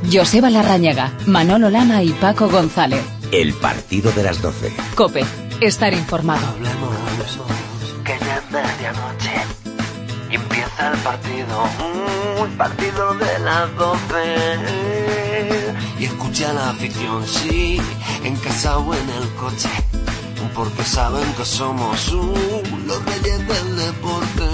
Joseba Larrañaga, Manolo Lama y Paco González. El partido de las 12. COPE. Estar informado. Hablemos, que ya es medianoche y empieza el partido de las 12. Y escucha la afición, sí, en casa o en el coche, porque saben que somos los reyes del deporte.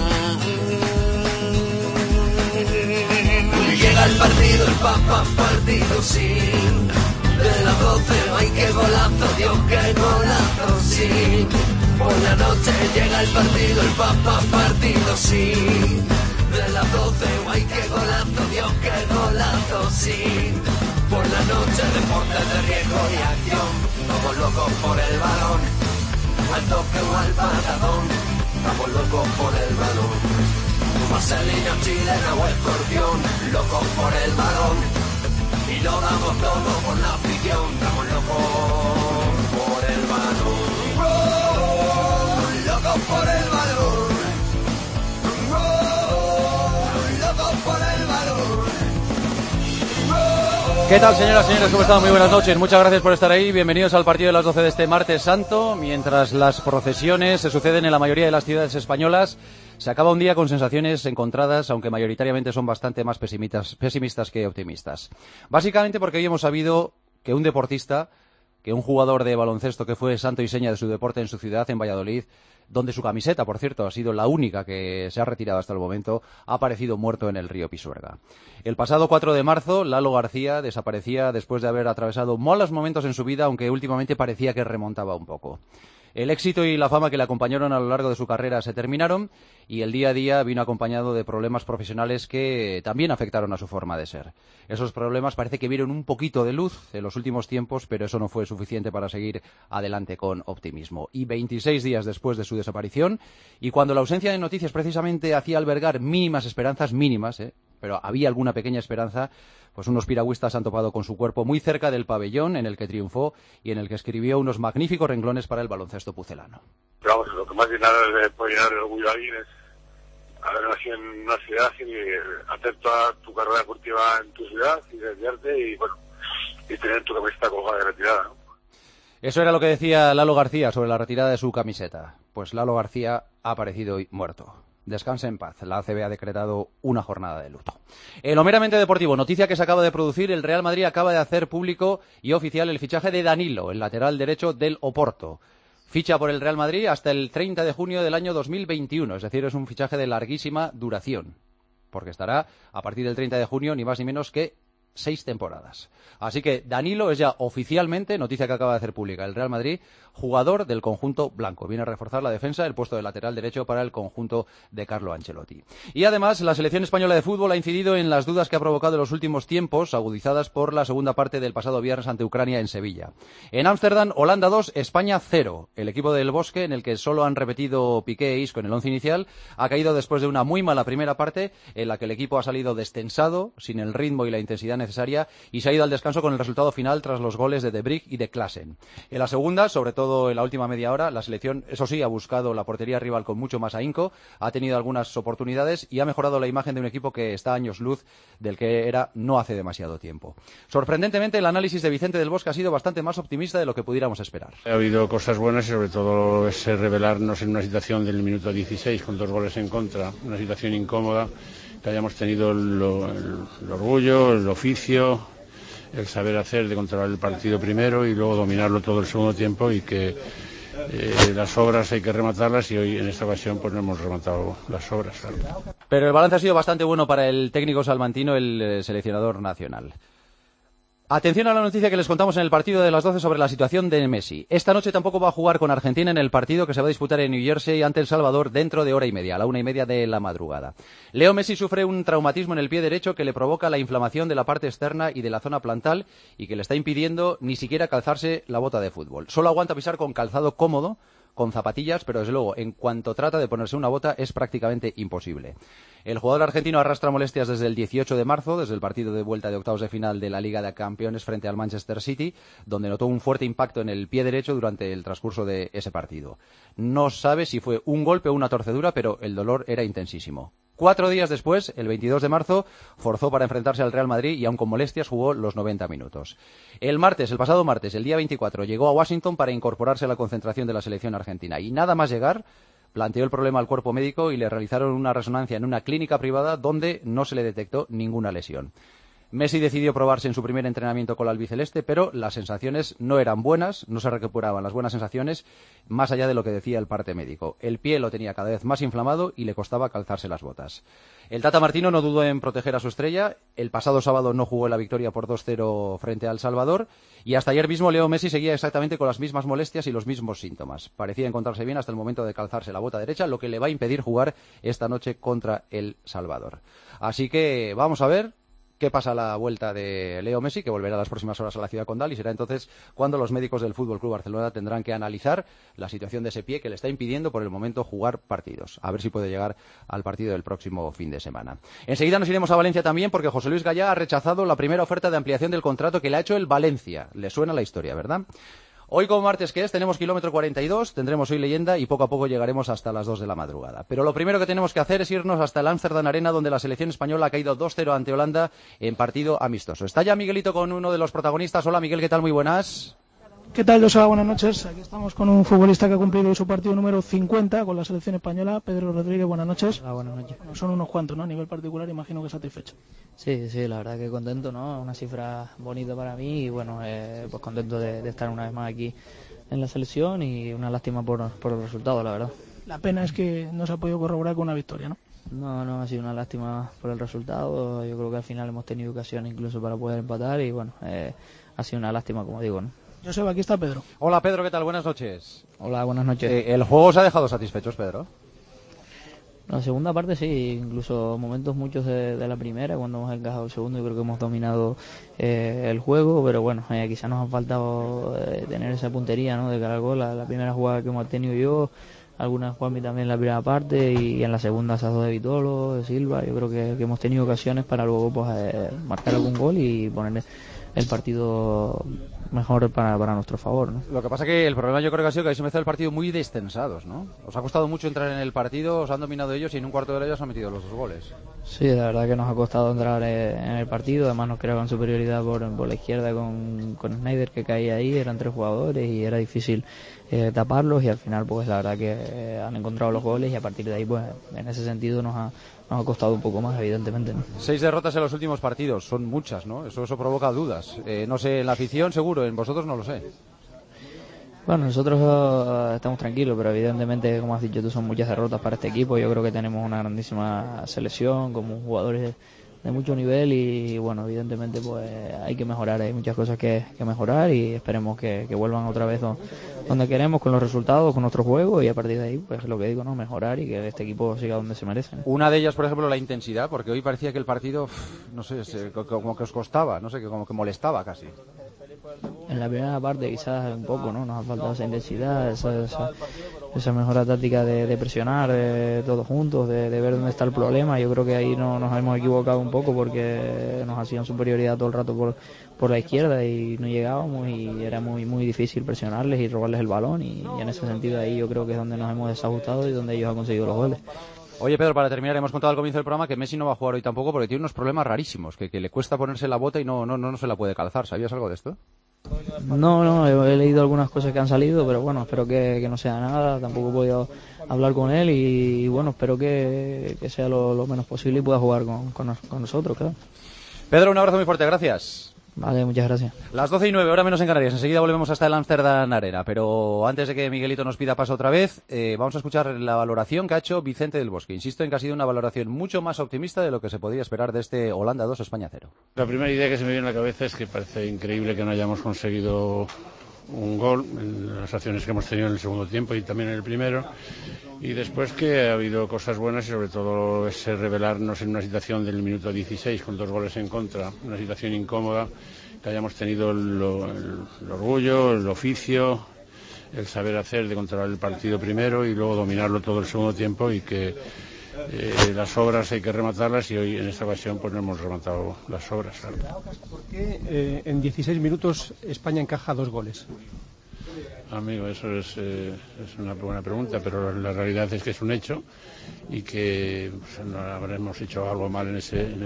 Llega el partido, el partido, sí. De las 12, ay qué golazo, Dios qué golazo, sí. Por la noche llega el partido, sí. De las 12, ay qué golazo, Dios qué golazo, sí. Por la noche deportes de riesgo y acción, todos locos por el balón, al toque o al patadón, estamos locos por el balón. Vaselina chilena o escorpión, locos por el balón, y lo damos todo por la afición, estamos locos por el balón. ¡Oh! Locos por el balón. ¡Oh! Locos por el balón. ¡Oh! ¿Qué tal, señoras y señores? ¿Cómo están? Muy buenas noches. Muchas gracias por estar ahí. Bienvenidos al partido de las 12 de este martes santo. Mientras las procesiones se suceden en la mayoría de las ciudades españolas, se acaba un día con sensaciones encontradas, aunque mayoritariamente son bastante más pesimistas que optimistas. Básicamente porque hoy hemos sabido que un deportista, que un jugador de baloncesto que fue santo y seña de su deporte en su ciudad, en Valladolid, donde su camiseta, por cierto, ha sido la única que se ha retirado hasta el momento, ha aparecido muerto en el río Pisuerga. El pasado 4 de marzo, Lalo García desaparecía después de haber atravesado malos momentos en su vida, aunque últimamente parecía que remontaba un poco. El éxito y la fama que le acompañaron a lo largo de su carrera se terminaron y el día a día vino acompañado de problemas profesionales que también afectaron a su forma de ser. Esos problemas parece que vieron un poquito de luz en los últimos tiempos, pero eso no fue suficiente para seguir adelante con optimismo. Y 26 días después de su desaparición, y cuando la ausencia de noticias precisamente hacía albergar mínimas esperanzas, pero había alguna pequeña esperanza, pues unos piragüistas han topado con su cuerpo muy cerca del pabellón en el que triunfó y en el que escribió unos magníficos renglones para el baloncesto pucelano. Pero vamos, lo que más puede llenar de orgullo a alguien es haber nacido en una ciudad y hacer toda tu carrera deportiva en tu ciudad y desviarte y tener tu camiseta colgada de retirada, ¿no? Eso era lo que decía Lalo García sobre la retirada de su camiseta. Pues Lalo García ha aparecido hoy muerto. Descanse en paz. La ACB ha decretado una jornada de luto. En lo meramente deportivo, noticia que se acaba de producir, el Real Madrid acaba de hacer público y oficial el fichaje de Danilo, el lateral derecho del Oporto. Ficha por el Real Madrid hasta el 30 de junio del año 2021, es decir, es un fichaje de larguísima duración, porque estará a partir del 30 de junio ni más ni menos que 6 temporadas. Así que Danilo es ya oficialmente, noticia que acaba de hacer pública el Real Madrid, jugador del conjunto blanco. Viene a reforzar la defensa, el puesto de lateral derecho para el conjunto de Carlo Ancelotti. Y además, la selección española de fútbol ha incidido en las dudas que ha provocado en los últimos tiempos, agudizadas por la segunda parte del pasado viernes ante Ucrania en Sevilla. En Ámsterdam, Holanda 2, España 0. El equipo del Bosque, en el que solo han repetido Piqué e Isco en el once inicial, ha caído después de una muy mala primera parte, en la que el equipo ha salido descensado, sin el ritmo y la intensidad necesaria, y se ha ido al descanso con el resultado final tras los goles de Brig y de Klaassen. En la segunda, sobre todo en la última media hora, la selección, eso sí, ha buscado la portería rival con mucho más ahínco, ha tenido algunas oportunidades y ha mejorado la imagen de un equipo que está a años luz del que era no hace demasiado tiempo. Sorprendentemente, el análisis de Vicente del Bosque ha sido bastante más optimista de lo que pudiéramos esperar. Ha habido cosas buenas y sobre todo ese revelarnos en una situación del minuto 16 con 2 goles en contra, una situación incómoda, que hayamos tenido el orgullo, el oficio, el saber hacer de controlar el partido primero y luego dominarlo todo el segundo tiempo, y que las obras hay que rematarlas, y hoy en esta ocasión pues no hemos rematado las obras, claro. Pero el balance ha sido bastante bueno para el técnico salmantino, el seleccionador nacional. Atención a la noticia que les contamos en el partido de las 12 sobre la situación de Messi. Esta noche tampoco va a jugar con Argentina en el partido que se va a disputar en New Jersey ante El Salvador dentro de hora y media, a la 1:30 de la madrugada. Leo Messi sufre un traumatismo en el pie derecho que le provoca la inflamación de la parte externa y de la zona plantar y que le está impidiendo ni siquiera calzarse la bota de fútbol. Solo aguanta pisar con calzado cómodo, con zapatillas, pero desde luego, en cuanto trata de ponerse una bota, es prácticamente imposible. El jugador argentino arrastra molestias desde el 18 de marzo, desde el partido de vuelta de octavos de final de la Liga de Campeones frente al Manchester City, donde notó un fuerte impacto en el pie derecho durante el transcurso de ese partido. No sabe si fue un golpe o una torcedura, pero el dolor era intensísimo. 4 días después, el 22 de marzo, forzó para enfrentarse al Real Madrid y aun con molestias jugó los 90 minutos. El pasado martes, el día 24, llegó a Washington para incorporarse a la concentración de la selección argentina y nada más llegar planteó el problema al cuerpo médico y le realizaron una resonancia en una clínica privada donde no se le detectó ninguna lesión. Messi decidió probarse en su primer entrenamiento con la albiceleste, pero las sensaciones no eran buenas, no se recuperaban las buenas sensaciones, más allá de lo que decía el parte médico. El pie lo tenía cada vez más inflamado y le costaba calzarse las botas. El Tata Martino no dudó en proteger a su estrella. El pasado sábado no jugó la victoria por 2-0 frente a El Salvador y hasta ayer mismo Leo Messi seguía exactamente con las mismas molestias y los mismos síntomas. Parecía encontrarse bien hasta el momento de calzarse la bota derecha, lo que le va a impedir jugar esta noche contra El Salvador. Así que vamos a ver qué pasa a la vuelta de Leo Messi, que volverá las próximas horas a la ciudad condal, y será entonces cuando los médicos del Fútbol Club Barcelona tendrán que analizar la situación de ese pie que le está impidiendo por el momento jugar partidos. A ver si puede llegar al partido del próximo fin de semana. Enseguida nos iremos a Valencia también, porque José Luis Gallá ha rechazado la primera oferta de ampliación del contrato que le ha hecho el Valencia. Le suena la historia, ¿verdad? Hoy, como martes que es, tenemos kilómetro 42, tendremos hoy leyenda y poco a poco llegaremos hasta las 2 de la madrugada. Pero lo primero que tenemos que hacer es irnos hasta el Amsterdam Arena, donde la selección española ha caído 2-0 ante Holanda en partido amistoso. Está ya Miguelito con uno de los protagonistas. Hola Miguel, ¿qué tal? Muy buenas. ¿Qué tal, José? Buenas noches. Aquí estamos con un futbolista que ha cumplido su partido número 50 con la selección española, Pedro Rodríguez. Buenas noches. Hola, buenas noches. Bueno, son unos cuantos, ¿no? A nivel particular, imagino que satisfecho. Sí, la verdad que contento, ¿no? Una cifra bonita para mí y bueno, pues contento de estar una vez más aquí en la selección y una lástima por el resultado, la verdad. La pena es que no se ha podido corroborar con una victoria, ¿no? No, ha sido una lástima por el resultado. Yo creo que al final hemos tenido ocasiones incluso para poder empatar y bueno, ha sido una lástima, como digo, ¿no? Joseba, aquí está Pedro. Hola Pedro, ¿qué tal? Buenas noches. Hola, buenas noches. ¿El juego os ha dejado satisfechos, Pedro? La segunda parte sí, incluso momentos muchos de la primera, cuando hemos encajado el segundo, yo creo que hemos dominado el juego, pero bueno, quizás nos ha faltado tener esa puntería, ¿no?, de cara al gol. La primera jugada que hemos tenido yo, algunas Juanmi también en la primera parte y en la segunda esas dos de Vitolo, de Silva. Yo creo que hemos tenido ocasiones para luego pues marcar algún gol y poner el partido mejor para nuestro favor, ¿no? Lo que pasa que el problema yo creo que ha sido que habéis empezado el partido muy descensados, ¿no? Os ha costado mucho entrar en el partido, os han dominado ellos y en un cuarto de hora ya os han metido los 2 goles. Sí, la verdad que nos ha costado entrar en el partido, además nos creaban superioridad por la izquierda con Snyder, que caía ahí, eran 3 jugadores y era difícil taparlos y al final pues la verdad que han encontrado los goles y a partir de ahí pues en ese sentido nos ha costado un poco más, evidentemente, ¿no? 6 derrotas en los últimos partidos, son muchas, ¿no? Eso provoca dudas. No sé, en la afición seguro, en vosotros no lo sé. Bueno, nosotros estamos tranquilos, pero evidentemente, como has dicho tú, son muchas derrotas para este equipo. Yo creo que tenemos una grandísima selección, como jugadores de mucho nivel y bueno, evidentemente pues hay que mejorar, hay muchas cosas que mejorar y esperemos que vuelvan otra vez donde queremos, con los resultados, con nuestro juego y a partir de ahí, pues lo que digo, ¿no?, mejorar y que este equipo siga donde se merece, ¿no? Una de ellas, por ejemplo, la intensidad, porque hoy parecía que el partido, no sé, como que os costaba, no sé, que como que molestaba casi. En la primera parte quizás un poco, ¿no? Nos ha faltado esa intensidad, esa mejora táctica de presionar todos juntos, de ver dónde está el problema. Yo creo que ahí nos hemos equivocado un poco porque nos hacían superioridad todo el rato por la izquierda y no llegábamos y era muy difícil presionarles y robarles el balón y en ese sentido ahí yo creo que es donde nos hemos desajustado y donde ellos han conseguido los goles. Oye, Pedro, para terminar, hemos contado al comienzo del programa que Messi no va a jugar hoy tampoco porque tiene unos problemas rarísimos, que le cuesta ponerse la bota y no se la puede calzar. ¿Sabías algo de esto? No, he leído algunas cosas que han salido, pero bueno, espero que no sea nada. Tampoco he podido hablar con él y bueno, espero que sea lo menos posible y pueda jugar con nosotros, claro. Pedro, un abrazo muy fuerte, gracias. Vale, muchas gracias. Las 12:09, hora menos en Canarias. Enseguida volvemos hasta el Amsterdam Arena. Pero antes de que Miguelito nos pida paso otra vez, vamos a escuchar la valoración que ha hecho Vicente del Bosque. Insisto en que ha sido una valoración mucho más optimista de lo que se podía esperar de este Holanda 2, España 0. La primera idea que se me viene a la cabeza es que parece increíble que no hayamos conseguido un gol en las acciones que hemos tenido en el segundo tiempo y también en el primero, y después que ha habido cosas buenas y sobre todo ese revelarnos en una situación del minuto 16 con 2 goles en contra, una situación incómoda, que hayamos tenido el orgullo, el oficio, el saber hacer de controlar el partido primero y luego dominarlo todo el segundo tiempo y que las obras hay que rematarlas y hoy en esta ocasión pues no hemos rematado las obras, claro. ¿Por qué en 16 minutos España encaja 2 goles? Amigo, eso es una buena pregunta, pero la realidad es que es un hecho y que pues, no habremos hecho algo mal en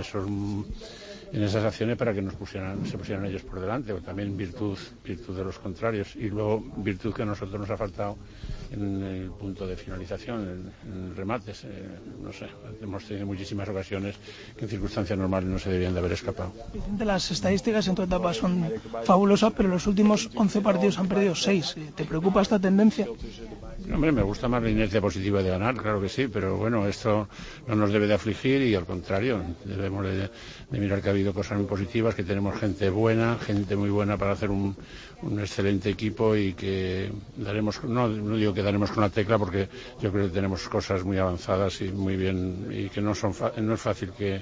esas acciones para que se pusieran ellos por delante, o también virtud de los contrarios, y luego virtud que a nosotros nos ha faltado en el punto de finalización, en remates. No sé, hemos tenido muchísimas ocasiones que en circunstancias normales no se deberían de haber escapado. Vicente, las estadísticas en tu etapa son fabulosas, pero los últimos 11 partidos han perdido 6. ¿Te preocupa esta tendencia? Hombre, me gusta más la inercia positiva de ganar, claro que sí, pero bueno, esto no nos debe de afligir y al contrario, debemos de mirar que ha habido cosas muy positivas, que tenemos gente buena, gente muy buena para hacer un excelente equipo y que daremos, no digo que daremos con la tecla porque yo creo que tenemos cosas muy avanzadas y muy bien y que no es fácil que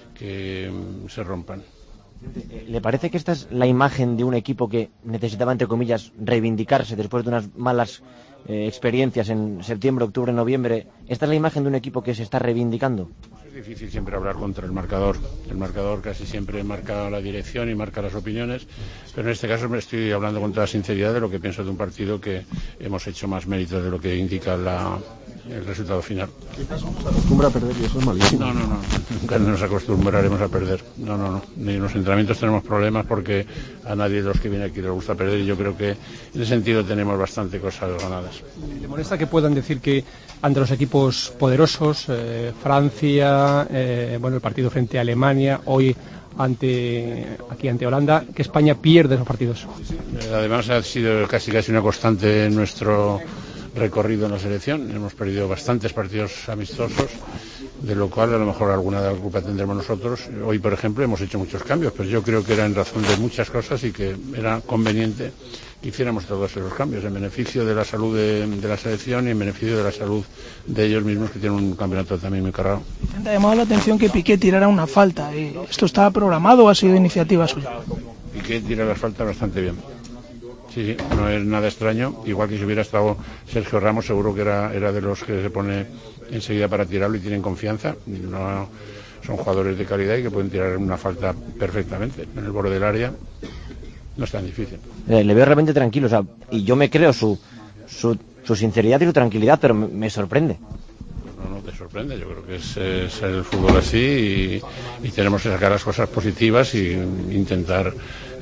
se rompan. ¿Le parece que esta es la imagen de un equipo que necesitaba, entre comillas, reivindicarse después de unas malas experiencias en septiembre, octubre, noviembre? ¿Esta es la imagen de un equipo que se está reivindicando? Es difícil siempre hablar contra el marcador. El marcador casi siempre marca la dirección y marca las opiniones, pero en este caso me estoy hablando con toda sinceridad de lo que pienso de un partido que hemos hecho más mérito de lo que indica el resultado final. Quizás uno se acostumbra a perder y eso es malísimo. No, nunca nos acostumbraremos a perder. No. Ni en los entrenamientos tenemos problemas porque a nadie de los que viene aquí les gusta perder y yo creo que en ese sentido tenemos bastante cosas ganadas. ¿Le molesta que puedan decir que ante los equipos poderosos, Francia, el partido frente a Alemania, hoy ante Holanda, que España pierde esos partidos? Además ha sido casi una constante en nuestro recorrido en la selección. Hemos perdido bastantes partidos amistosos, de lo cual a lo mejor alguna de la culpa tendremos nosotros. Hoy, por ejemplo, hemos hecho muchos cambios, pero yo creo que era en razón de muchas cosas y que era conveniente que hiciéramos todos esos cambios en beneficio de la salud de la selección y en beneficio de la salud de ellos mismos, que tienen un campeonato también muy cargado. Me ha llamado la atención que Piqué tirara una falta. ¿Esto estaba programado o ha sido iniciativa suya? Piqué tira las faltas bastante bien. Sí, no es nada extraño. Igual que si hubiera estado Sergio Ramos, seguro que era de los que se pone enseguida para tirarlo y tienen confianza. No, son jugadores de calidad y que pueden tirar una falta perfectamente en el borde del área. No es tan difícil. Le veo realmente tranquilo, y yo me creo su sinceridad y su tranquilidad, pero me sorprende. No te sorprende, yo creo que es el fútbol así y tenemos que sacar las cosas positivas y intentar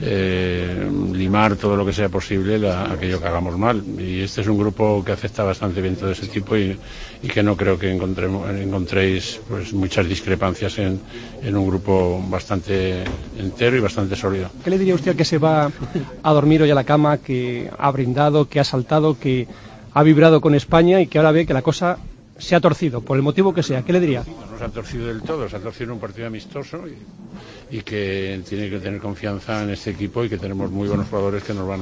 limar todo lo que sea posible aquello que hagamos mal. Y este es un grupo que acepta bastante bien todo ese tipo y que no creo que encontréis pues muchas discrepancias en un grupo bastante entero y bastante sólido. ¿Qué le diría usted al que se va a dormir hoy a la cama, que ha brindado, que ha saltado, que ha vibrado con España y que ahora ve que la cosa se ha torcido, por el motivo que sea? ¿Qué le diría? No se ha torcido del todo, se ha torcido en un partido amistoso y que tiene que tener confianza en este equipo y que tenemos muy buenos jugadores que nos van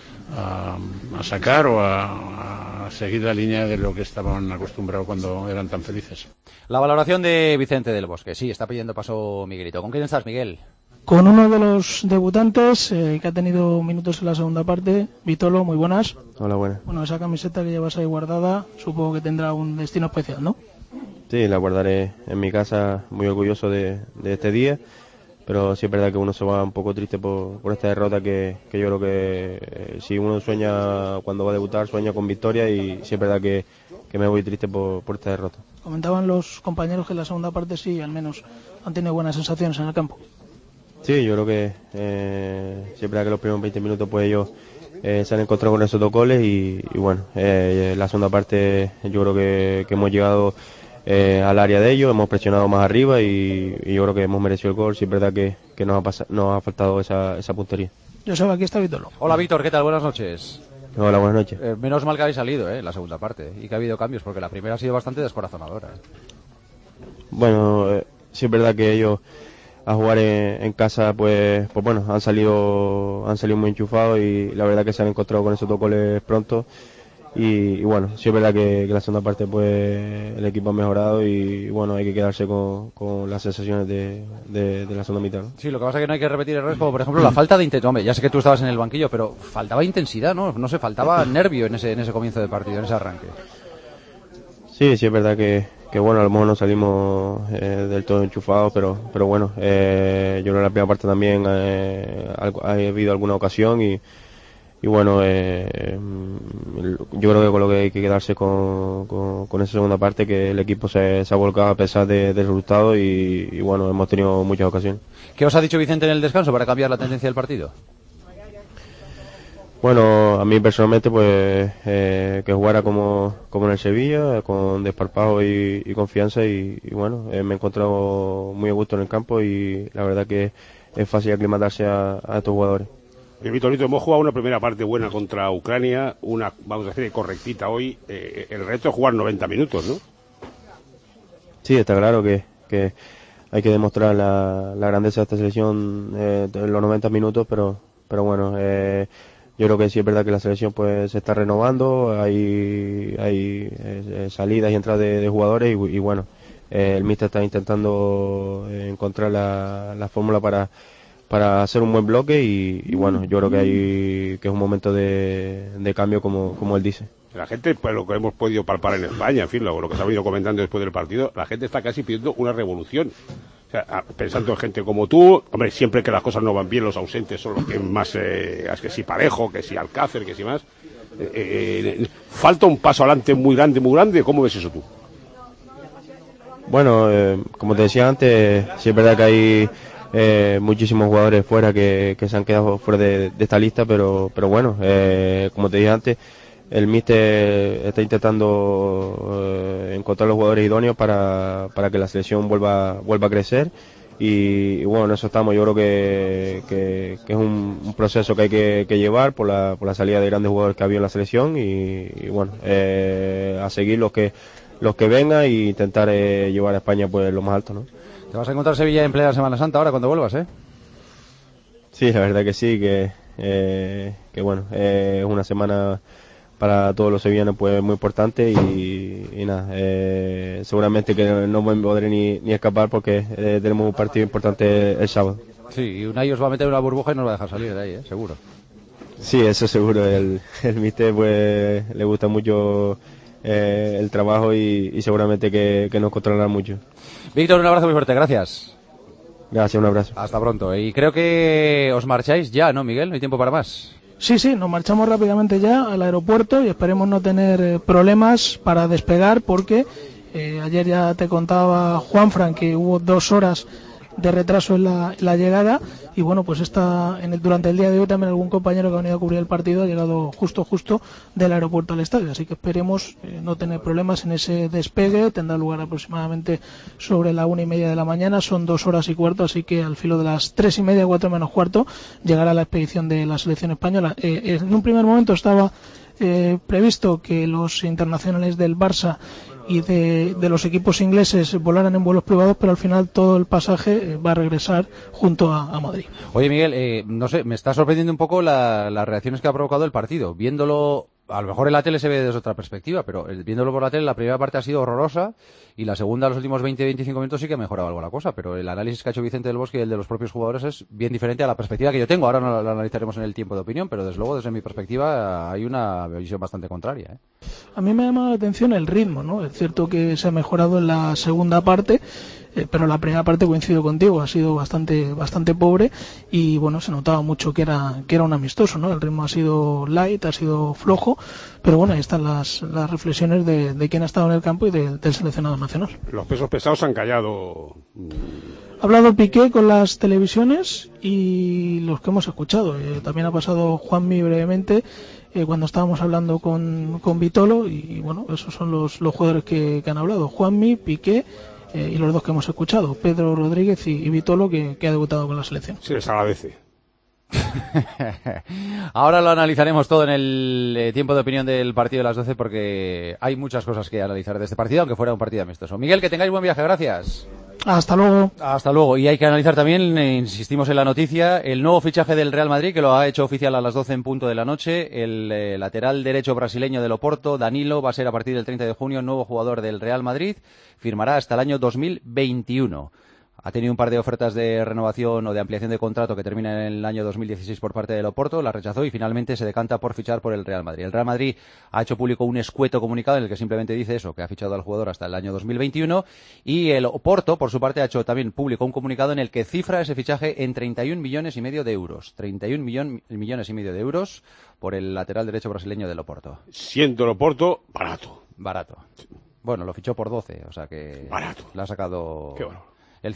a sacar o a seguir la línea de lo que estaban acostumbrados cuando eran tan felices. La valoración de Vicente del Bosque. Sí, está pidiendo paso Miguelito. ¿Con quién estás, Miguel? Con uno de los debutantes que ha tenido minutos en la segunda parte, Vitolo, muy buenas. Hola, buenas. Bueno, esa camiseta que llevas ahí guardada, supongo que tendrá un destino especial, ¿no? Sí, la guardaré en mi casa, muy orgulloso de este día, pero sí es verdad que uno se va un poco triste por esta derrota que yo creo que si uno sueña cuando va a debutar, sueña con victoria y sí es verdad que me voy triste por esta derrota. Comentaban los compañeros que en la segunda parte sí, al menos han tenido buenas sensaciones en el campo. Sí, yo creo que sí es verdad que los primeros 20 minutos pues ellos se han encontrado con esos dos goles y bueno, la segunda parte yo creo que hemos llegado al área de ellos, hemos presionado más arriba y yo creo que hemos merecido el gol. Sí es verdad que nos ha faltado esa puntería. Joseba, aquí está Vitolo. Hola Víctor, ¿qué tal? Buenas noches. Hola, buenas noches. Menos mal que habéis salido en la segunda parte y que ha habido cambios, porque la primera ha sido bastante descorazonadora. Bueno, sí es verdad que ellos a jugar en casa pues bueno, han salido muy enchufados y la verdad que se han encontrado con esos dos goles pronto y bueno, sí es verdad que la segunda parte pues el equipo ha mejorado y bueno, hay que quedarse con las sensaciones de la segunda mitad, ¿no? Sí, lo que pasa es que no hay que repetir errores como por ejemplo la falta de intensidad. Hombre, ya sé que tú estabas en el banquillo, pero faltaba intensidad, ¿no? No sé, faltaba nervio en ese comienzo de partido, en ese arranque. Sí, es verdad que bueno, a lo mejor no salimos del todo enchufados, pero bueno, yo creo que en la primera parte también ha habido alguna ocasión y bueno, yo creo que con lo que hay que quedarse con esa segunda parte, que el equipo se ha volcado a pesar del resultado y bueno, hemos tenido muchas ocasiones. ¿Qué os ha dicho Vicente en el descanso para cambiar la tendencia del partido? Bueno, a mí personalmente pues que jugara como en el Sevilla, con desparpajo y confianza y bueno, me he encontrado muy a gusto en el campo y la verdad que es fácil aclimatarse a estos jugadores. Vitorito, hemos jugado una primera parte buena contra Ucrania, una, vamos a decir, correctita hoy. El reto es jugar 90 minutos, ¿no? Sí, está claro que hay que demostrar la grandeza de esta selección en los 90 minutos, pero bueno, yo creo que sí es verdad que la selección pues se está renovando, hay salidas y entradas de jugadores y bueno, el míster está intentando encontrar la fórmula para hacer un buen bloque y bueno, yo creo que es un momento de cambio como él dice. La gente, pues lo que hemos podido palpar en España, en fin, lo que se ha venido comentando después del partido, la gente está casi pidiendo una revolución. O sea, pensando en gente como tú, hombre, siempre que las cosas no van bien, los ausentes son los que más, que si Parejo, que si Alcácer, que si más. Falta un paso adelante muy grande, ¿cómo ves eso tú? Bueno, como te decía antes, sí es verdad que hay muchísimos jugadores fuera que se han quedado fuera de esta lista, pero bueno, como te dije antes, el míster está intentando encontrar los jugadores idóneos para que la selección vuelva a crecer y bueno, en eso estamos. Yo creo que es un proceso que hay que llevar por la salida de grandes jugadores que había en la selección y bueno, a seguir los que vengan e intentar llevar a España pues lo más alto, ¿no? Te vas a encontrar Sevilla en plena Semana Santa ahora cuando vuelvas, ¿eh? Sí, la verdad que sí, que bueno, es una semana para todos los sevillanos pues muy importante y nada, seguramente que no me podré ni escapar porque tenemos un partido importante el sábado. Sí, y Unai os va a meter una burbuja y nos va a dejar salir de ahí, seguro. Sí, eso seguro, el míster pues le gusta mucho el trabajo y seguramente que nos controlará mucho. Víctor, un abrazo muy fuerte, gracias. Gracias, un abrazo. Hasta pronto. Y creo que os marcháis ya, ¿no, Miguel? No hay tiempo para más. Sí, nos marchamos rápidamente ya al aeropuerto y esperemos no tener problemas para despegar porque ayer ya te contaba Juanfran que hubo 2 horas de retraso en la llegada y bueno, pues durante el día de hoy también algún compañero que ha venido a cubrir el partido ha llegado justo del aeropuerto al estadio, así que esperemos no tener problemas en ese despegue. Tendrá lugar aproximadamente sobre la 1:30 de la mañana, son 2 horas y cuarto, así que al filo de las 3:30, 4 menos cuarto llegará la expedición de la selección española. En un primer momento estaba previsto que los internacionales del Barça y de los equipos ingleses volaran en vuelos privados, pero al final todo el pasaje va a regresar junto a Madrid. Oye, Miguel, no sé, me está sorprendiendo un poco las reacciones que ha provocado el partido. Viéndolo, a lo mejor en la tele se ve desde otra perspectiva, pero viéndolo por la tele, la primera parte ha sido horrorosa y la segunda, los últimos 20-25 minutos sí que ha mejorado algo la cosa, pero el análisis que ha hecho Vicente del Bosque y el de los propios jugadores es bien diferente a la perspectiva que yo tengo. Ahora no lo analizaremos en el tiempo de opinión, pero desde luego, desde mi perspectiva, hay una visión bastante contraria, ¿eh? A mí me ha llamado la atención el ritmo, ¿no? Es cierto que se ha mejorado en la segunda parte, pero la primera parte, coincido contigo, ha sido bastante pobre y bueno, se notaba mucho que era un amistoso, ¿no? El ritmo ha sido light, ha sido flojo, pero bueno, ahí están las reflexiones de quien ha estado en el campo y del seleccionado nacional. Los pesos pesados han callado. Ha hablado Piqué con las televisiones y los que hemos escuchado. También ha pasado Juanmi brevemente cuando estábamos hablando con Vitolo y bueno, esos son los jugadores que han hablado. Juanmi, Piqué y los 2 que hemos escuchado, Pedro Rodríguez y Vitolo, que ha debutado con la selección. Se les agradece. Ahora lo analizaremos todo en el tiempo de opinión del partido de las 12 porque hay muchas cosas que analizar de este partido, aunque fuera un partido amistoso. Miguel, que tengáis buen viaje, gracias. Hasta luego. Hasta luego. Y hay que analizar también, insistimos en la noticia, el nuevo fichaje del Real Madrid, que lo ha hecho oficial a las 12 en punto de la noche. El lateral derecho brasileño del Oporto, Danilo, va a ser a partir del 30 de junio nuevo jugador del Real Madrid. Firmará hasta el año 2021. Ha tenido un par de ofertas de renovación o de ampliación de contrato que terminan en el año 2016 por parte del Oporto, la rechazó y finalmente se decanta por fichar por el Real Madrid. El Real Madrid ha hecho público un escueto comunicado en el que simplemente dice eso, que ha fichado al jugador hasta el año 2021, y el Oporto, por su parte, ha hecho también público un comunicado en el que cifra ese fichaje en 31,5 millones de euros. 31,5 millones de euros por el lateral derecho brasileño del Oporto. Siendo el Oporto barato. Barato. Bueno, lo fichó por 12, o sea que... Barato. Le ha sacado... Qué bueno. El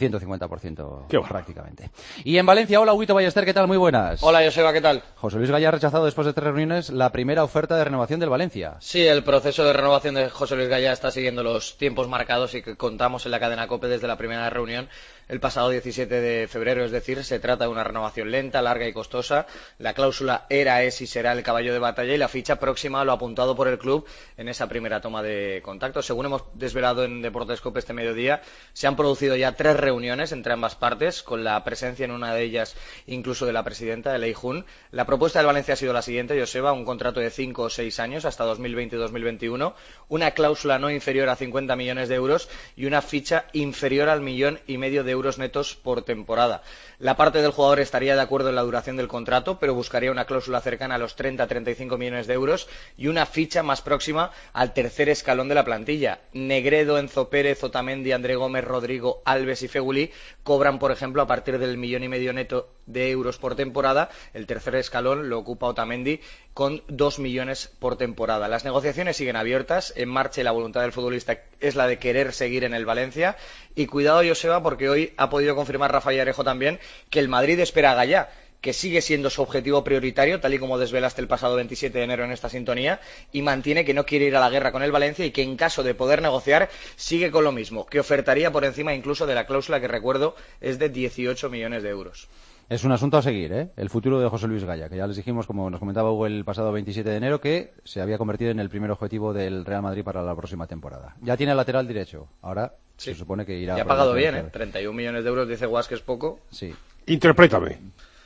150% prácticamente. Y en Valencia, hola Huguito Ballester, ¿qué tal? Muy buenas. Hola Joseba, ¿qué tal? José Luis Gaya ha rechazado después de 3 reuniones la primera oferta de renovación del Valencia. Sí, el proceso de renovación de José Luis Gaya está siguiendo los tiempos marcados y que contamos en la cadena COPE desde la primera reunión el pasado 17 de febrero, es decir, se trata de una renovación lenta, larga y costosa. La cláusula era, es y será el caballo de batalla y la ficha próxima a lo apuntado por el club en esa primera toma de contacto. Según hemos desvelado en Deportes COPE este mediodía, se han producido ya 3 reuniones entre ambas partes, con la presencia en una de ellas incluso de la presidenta, de Lei Jun. La propuesta del Valencia ha sido la siguiente, Joseba, un contrato de 5 o 6 años hasta 2020 y 2021, una cláusula no inferior a 50 millones de euros y una ficha inferior al 1,5 millones de euros netos por temporada. La parte del jugador estaría de acuerdo en la duración del contrato, pero buscaría una cláusula cercana a los 30-35 millones de euros y una ficha más próxima al tercer escalón de la plantilla. Negredo, Enzo Pérez, Otamendi, André Gómez, Rodrigo, Alves y Fegulí cobran, por ejemplo, a partir del 1,5 millones neto de euros por temporada. El tercer escalón lo ocupa Otamendi con 2 millones por temporada. Las negociaciones siguen abiertas, en marcha, y la voluntad del futbolista es la de querer seguir en el Valencia. Y cuidado, Joseba, porque hoy ha podido confirmar Rafael Arejo también que el Madrid espera a Gallá, que sigue siendo su objetivo prioritario, tal y como desvelaste el pasado 27 de enero en esta sintonía, y mantiene que no quiere ir a la guerra con el Valencia y que en caso de poder negociar sigue con lo mismo, que ofertaría por encima incluso de la cláusula que, recuerdo, es de 18 millones de euros. Es un asunto a seguir, ¿eh? El futuro de José Luis Gaya, que ya les dijimos, como nos comentaba Hugo el pasado 27 de enero, que se había convertido en el primer objetivo del Real Madrid para la próxima temporada. Ya tiene lateral derecho, ahora sí, se supone que irá... Ya ha pagado bien, ¿eh? 31 millones de euros, dice Guas, que es poco. Sí. Interprétame.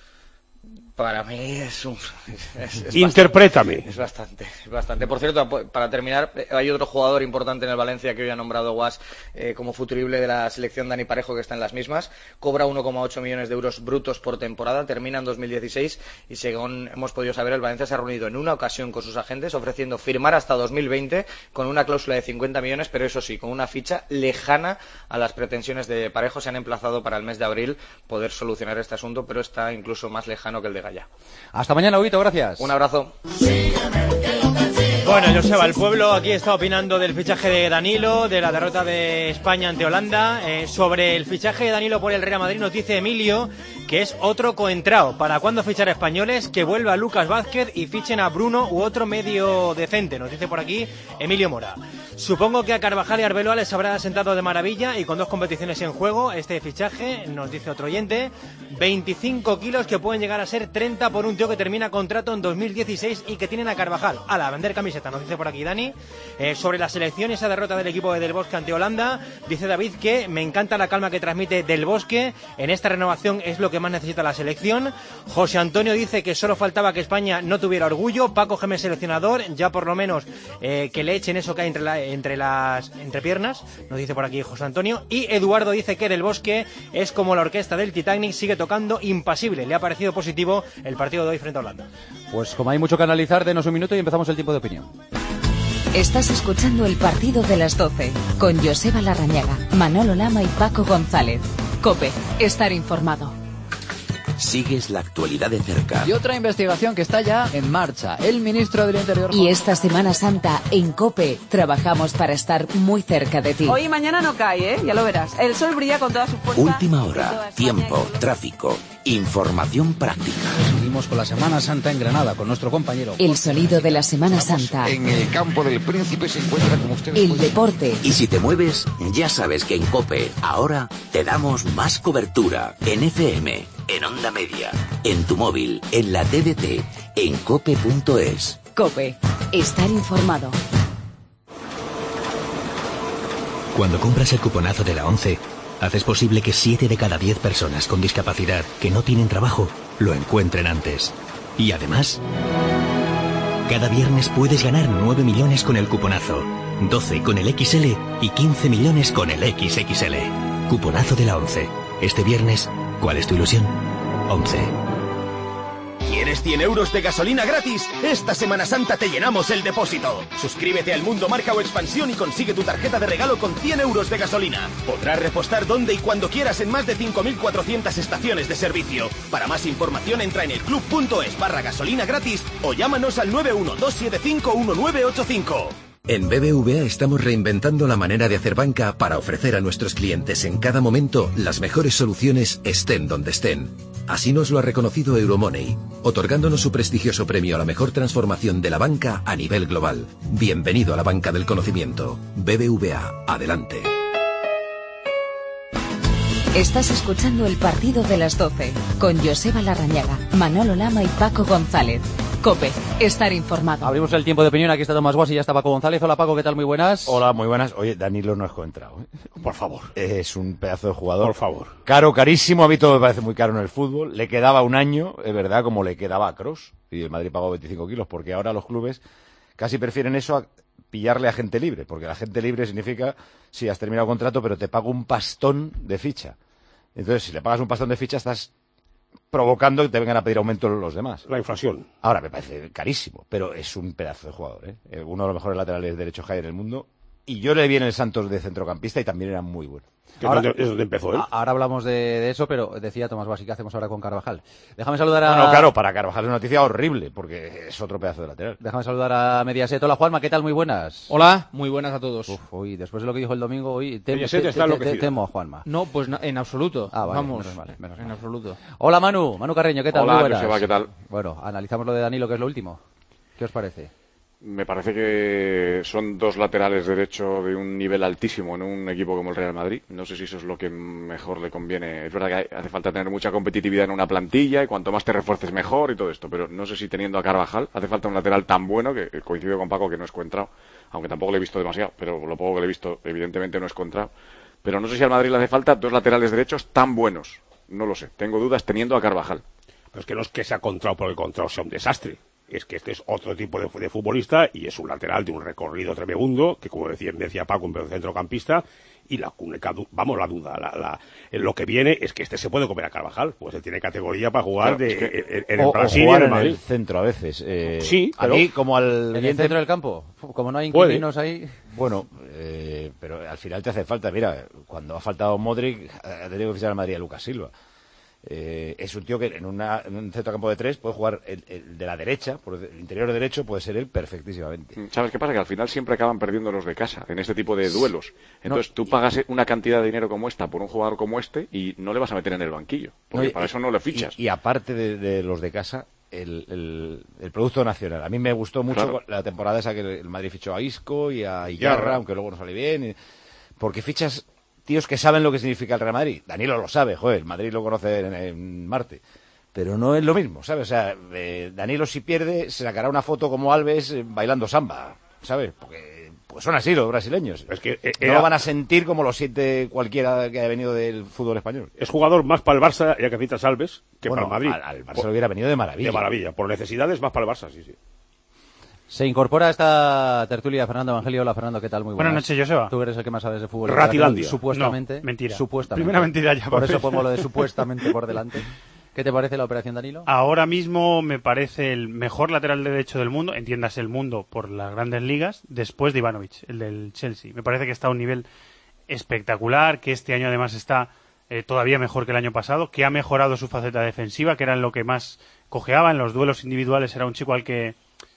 Para mí es Interprétame. Es bastante. Por cierto, para terminar, hay otro jugador importante en el Valencia que hoy ha nombrado Guas como futurible de la selección, Dani Parejo, que está en las mismas. Cobra 1,8 millones de euros brutos por temporada, termina en 2016 y, según hemos podido saber, el Valencia se ha reunido en una ocasión con sus agentes ofreciendo firmar hasta 2020 con una cláusula de 50 millones, pero eso sí, con una ficha lejana a las pretensiones de Parejo. Se han emplazado para el mes de abril poder solucionar este asunto, pero está incluso más lejano que el de Gallá. Hasta mañana, Huguito, gracias. Un abrazo. Bueno, Joseba, el pueblo aquí está opinando del fichaje de Danilo, de la derrota de España ante Holanda. Sobre el fichaje de Danilo por el Real Madrid nos dice Emilio que es otro coentrao. ¿Para cuándo fichar a españoles? Que vuelva Lucas Vázquez y fichen a Bruno u otro medio decente, nos dice por aquí Emilio Mora. Supongo que a Carvajal y Arbeloa les habrá sentado de maravilla y con 2 competiciones en juego este fichaje, nos dice otro oyente. 25 kilos que pueden llegar a ser 30 por un tío que termina contrato en 2016 y que tienen a Carvajal. A vender camiseta, nos dice por aquí Dani. Sobre la selección y esa derrota del equipo de Del Bosque ante Holanda, dice David que me encanta la calma que transmite Del Bosque. En esta renovación es lo que más necesita la selección. José Antonio dice que solo faltaba que España no tuviera orgullo. Paco Gémez, seleccionador, ya por lo menos que le echen eso que hay entre piernas, nos dice por aquí José Antonio. Y Eduardo dice que Del Bosque es como la orquesta del Titanic, sigue tocando impasible. Le ha parecido positivo el partido de hoy frente a Holanda. Pues como hay mucho que analizar, denos un minuto y empezamos el tiempo de opinión. Estás escuchando el partido de las 12 con Joseba Larrañaga, Manolo Lama y Paco González. COPE, estar informado. Sigues la actualidad de cerca. Y otra investigación que está ya en marcha. El ministro del Interior... Y esta Semana Santa, en COPE, trabajamos para estar muy cerca de ti. Hoy y mañana no cae, ¿eh? Ya lo verás. El sol brilla con toda su fuerza. Última hora, tiempo, tráfico, información práctica. Seguimos con la Semana Santa en Granada, con nuestro compañero... El sonido de la Semana Santa. En el campo del Príncipe se encuentra, como ustedes... El deporte. Y si te mueves, ya sabes que en COPE ahora te damos más cobertura. En FM, en Onda Media, en tu móvil, en la TDT, en cope.es. COPE, estar informado. Cuando compras el cuponazo de la ONCE, haces posible que 7 de cada 10 personas con discapacidad que no tienen trabajo lo encuentren antes. Y además, cada viernes puedes ganar 9 millones con el cuponazo, 12 con el XL y 15 millones con el XXL. Cuponazo de la ONCE. Este viernes, ¿cuál es tu ilusión? 11. ¿Quieres 100 euros de gasolina gratis? Esta Semana Santa te llenamos el depósito. Suscríbete al Mundo Marca o Expansión y consigue tu tarjeta de regalo con 100 euros de gasolina. Podrás repostar donde y cuando quieras en más de 5.400 estaciones de servicio. Para más información entra en elclub.es/gasolina gratis o llámanos al 912751985. En BBVA estamos reinventando la manera de hacer banca para ofrecer a nuestros clientes en cada momento las mejores soluciones estén donde estén. Así nos lo ha reconocido Euromoney, otorgándonos su prestigioso premio a la mejor transformación de la banca a nivel global. Bienvenido a la banca del conocimiento. BBVA, adelante. Estás escuchando el partido de las 12 con Joseba Larrañaga, Manolo Lama y Paco González. COPE, estar informado. Abrimos el tiempo de opinión, aquí está Tomás Guas y ya está Paco González. Hola Paco, ¿qué tal? Muy buenas. Hola, muy buenas. Oye, Danilo no es coentrado, ¿eh? Por favor. Es un pedazo de jugador. Por favor. Caro, carísimo, a mí todo me parece muy caro en el fútbol. Le quedaba un año, es verdad, como le quedaba a Kroos. Y el Madrid pagó 25 kilos, porque ahora los clubes casi prefieren eso a pillarle a gente libre, porque la gente libre significa, sí, has terminado contrato, pero te pago un pastón de ficha. Entonces, si le pagas un pastón de ficha, estás provocando que te vengan a pedir aumento los demás. La inflación. Ahora, me parece carísimo, pero es un pedazo de jugador, ¿eh? Uno de los mejores laterales derechos que hay en el mundo. Y yo le vi en el Santos de centrocampista y también era muy bueno. Ahora, es donde empezó él. Ahora hablamos de eso, pero decía Tomás Guas, ¿qué hacemos ahora con Carvajal? Déjame saludar a... No, claro, para Carvajal es una noticia horrible, porque es otro pedazo de lateral. Déjame saludar a Mediaset. Hola Juanma, ¿qué tal? Muy buenas. Hola, muy buenas a todos. Hoy, después de lo que dijo el domingo, hoy temo a Juanma. No, pues en absoluto. Vale, vamos, menos mal. En absoluto. Hola Manu Carreño, ¿qué tal? Hola, muy buenas. Joseba, ¿qué tal? Bueno, analizamos lo de Danilo, que es lo último. ¿Qué os parece? Me parece que son dos laterales derecho de un nivel altísimo en un equipo como el Real Madrid. No sé si eso es lo que mejor le conviene. Es verdad que hace falta tener mucha competitividad en una plantilla y cuanto más te refuerces mejor y todo esto. Pero no sé si teniendo a Carvajal hace falta un lateral tan bueno, que coincido con Paco que no es Coentrao, aunque tampoco le he visto demasiado, pero lo poco que le he visto evidentemente no es Coentrao. Pero no sé si al Madrid le hace falta dos laterales derechos tan buenos. No lo sé. Tengo dudas teniendo a Carvajal. Pero es que no es que sea Coentrao porque Coentrao sea un desastre. Es que este es otro tipo de futbolista y es un lateral de un recorrido tremendo, que como decía Paco, un centrocampista, y la duda, lo que viene es que este se puede comer a Carvajal, pues él tiene categoría para jugar claro, en el Brasil o jugar y en el centro a veces. Sí, a mí como al en el centro del campo, como no hay inquilinos ahí. Bueno, pero al final te hace falta. Mira, cuando ha faltado Modric, ha tenido que fichar al Madrid a Lucas Silva. Es un tío que en un centrocampo de tres puede jugar el de la derecha, por el interior derecho puede ser él perfectísimamente. ¿Sabes qué pasa? Que al final siempre acaban perdiendo los de casa en este tipo de duelos. Entonces tú pagas una cantidad de dinero como esta por un jugador como este y no le vas a meter en el banquillo, porque para eso no le fichas. Y aparte de los de casa, el producto nacional. A mí me gustó mucho la temporada esa que el Madrid fichó a Isco y a Igarra, aunque luego no sale bien, porque fichas tíos que saben lo que significa el Real Madrid. Danilo lo sabe, el Madrid lo conoce en Marte. Pero no es lo mismo, ¿sabes? O sea, Danilo si pierde se sacará una foto como Alves bailando samba, ¿sabes? Porque pues son así los brasileños. Es que no lo van a sentir como lo siente cualquiera que haya venido del fútbol español. Es jugador más para el Barça, ya que citas Alves, que para el Madrid. Al Barça le hubiera venido de maravilla. De maravilla. Por necesidades más para el Barça, sí. Se incorpora a esta tertulia Fernando Evangelio. Hola Fernando, ¿qué tal? Muy buenas. Buenas noches, Joseba. Tú eres el que más sabes de fútbol. Ratilandia. Supuestamente. No, mentira. Supuestamente. Primera mentira ya. Por eso pongo lo de supuestamente por delante. ¿Qué te parece la operación Danilo? Ahora mismo me parece el mejor lateral derecho del mundo, entiéndase el mundo por las grandes ligas, después de Ivanovic, el del Chelsea. Me parece que está a un nivel espectacular, que este año además está todavía mejor que el año pasado, que ha mejorado su faceta defensiva, que era en lo que más cojeaba en los duelos individuales. Era un chico al que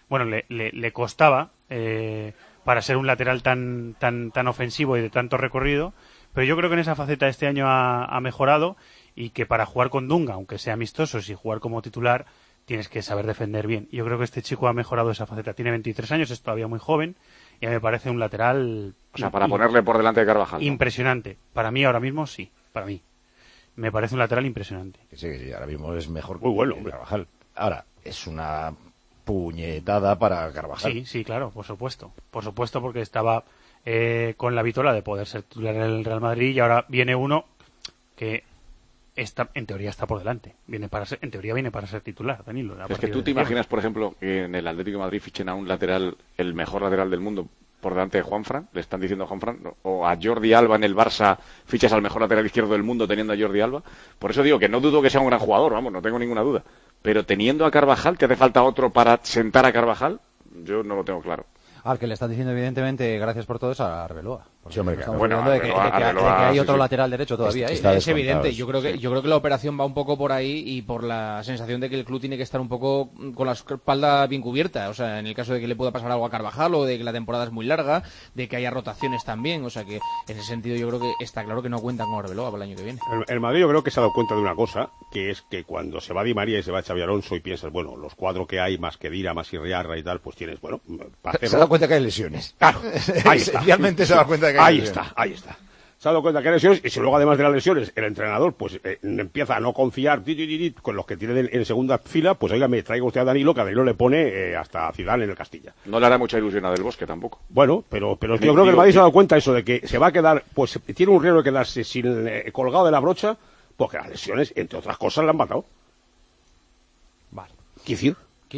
le costaba para ser un lateral tan ofensivo y de tanto recorrido, pero yo creo que en esa faceta este año ha mejorado, y que para jugar con Dunga, aunque sea amistosos, y jugar como titular, tienes que saber defender bien. Yo creo que este chico ha mejorado esa faceta. Tiene 23 años, es todavía muy joven, y a mí me parece un lateral... O sea, para ponerle por delante de Carvajal, ¿no? Impresionante. Para mí ahora mismo sí, para mí. Me parece un lateral impresionante. Sí, ahora mismo es mejor muy bueno, que Carvajal. Ahora, es una puñetada para Carvajal. Sí, claro, por supuesto. Por supuesto, porque estaba con la vitola de poder ser titular en el Real Madrid, y ahora viene uno que en teoría está por delante. En teoría viene para ser titular, Danilo. Es que tú te imaginas, por ejemplo, que en el Atlético de Madrid fichen a un lateral, el mejor lateral del mundo, por delante de Juanfran, le están diciendo a Juanfran, o a Jordi Alba en el Barça, fichas al mejor lateral izquierdo del mundo teniendo a Jordi Alba. Por eso digo que no dudo que sea un gran jugador, vamos, no tengo ninguna duda. Pero teniendo a Carvajal, ¿te hace falta otro para sentar a Carvajal? Yo no lo tengo claro. Al que le están diciendo, evidentemente, gracias por todo, es a Arbeloa. Sí, hombre, bueno, de que hay otro lateral derecho todavía. Es evidente. Yo creo que la operación va un poco por ahí y por la sensación de que el club tiene que estar un poco con la espalda bien cubierta. O sea, en el caso de que le pueda pasar algo a Carvajal o de que la temporada es muy larga, de que haya rotaciones también. O sea, que en ese sentido yo creo que está claro que no cuentan con Arbeloa para el año que viene. El Madrid yo creo que se ha dado cuenta de una cosa, que es que cuando se va Di María y se va Xabi Alonso y piensas, bueno, los 4 que hay, más que Dira, más Irriarra y tal, pues tienes, bueno, para hacerlo. Se ha dado cuenta que hay lesiones. Claro, ahí está. Esencialmente se ha dado cuenta de que hay lesiones. Ahí está. Se ha dado cuenta que hay lesiones, y si luego además de las lesiones el entrenador pues empieza a no confiar con los que tienen en segunda fila, pues oiga, me traiga usted a Danilo, que a Danilo le pone hasta Zidane en el Castilla. No le hará mucha ilusión a Del Bosque tampoco. Bueno, pero yo creo que el Madrid se ha dado cuenta eso de que se va a quedar, pues tiene un riesgo de quedarse sin colgado de la brocha, porque las lesiones, entre otras cosas, le han matado. Vale. Kicir.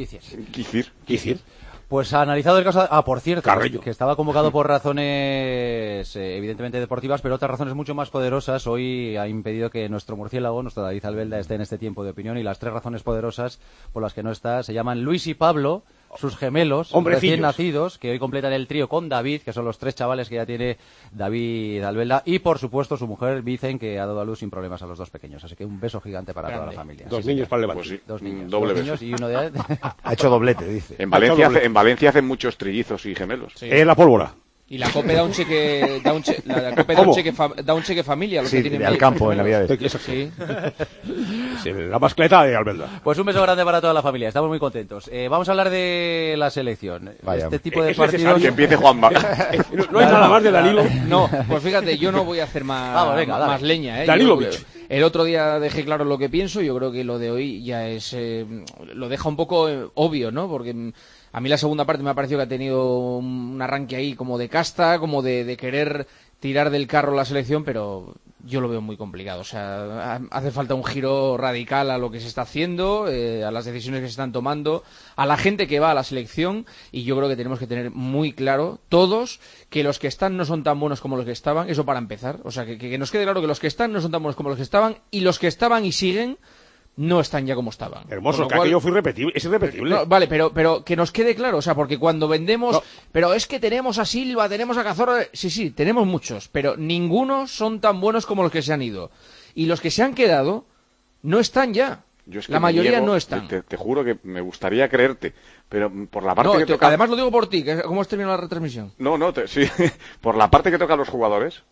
Pues ha analizado el caso... por cierto, Carrillo, que estaba convocado por razones evidentemente deportivas, pero otras razones mucho más poderosas. Hoy ha impedido que nuestro murciélago, nuestro David Albelda, esté en este tiempo de opinión, y las 3 razones poderosas por las que no está se llaman Luis y Pablo, sus gemelos, recién nacidos, que hoy completan el trío con David, que son los 3 chavales que ya tiene David Albelda, y por supuesto su mujer Vicen, que ha dado a luz sin problemas a los 2 pequeños. Así que un beso gigante para toda la familia. 2 niños para el Levante. Pues sí, 2 niños. Doble 2 niños beso. y uno de... Ha hecho doblete, dice. En Valencia hacen muchos trillizos y gemelos. Sí. La pólvora. Y la COPE da un cheque, da un cheque familia. Lo Sí, que de al campo en Navidad. Sí. La mascleta de Albelda. Pues un beso grande para toda la familia, estamos muy contentos. Vamos a hablar de la selección. Vaya. Este tipo de Es partidos... necesario que empiece Juanma. No hay nada más de Danilo. No, pues fíjate, yo no voy a hacer más leña. Danilovich. El otro día dejé claro lo que pienso. Yo creo que lo de hoy ya es lo deja un poco obvio, ¿no? Porque a mí la segunda parte me ha parecido que ha tenido un arranque ahí como de casta, como de querer tirar del carro la selección, pero yo lo veo muy complicado. O sea, hace falta un giro radical a lo que se está haciendo, a las decisiones que se están tomando, a la gente que va a la selección, y yo creo que tenemos que tener muy claro, todos, que los que están no son tan buenos como los que estaban, eso para empezar. O sea, que nos quede claro que los que están no son tan buenos como los que estaban, y los que estaban y siguen no están ya como estaban. Hermoso, que aquello fue irrepetible. Es irrepetible. No, vale, pero que nos quede claro, o sea, porque cuando vendemos... No. Pero es que tenemos a Silva, tenemos a Cazorla... Sí, tenemos muchos, pero ninguno son tan buenos como los que se han ido. Y los que se han quedado no están ya. La mayoría no están. Te juro que me gustaría creerte, pero por la parte que toca... Además lo digo por ti, ¿cómo has terminado la retransmisión? Sí, por la parte que toca a los jugadores,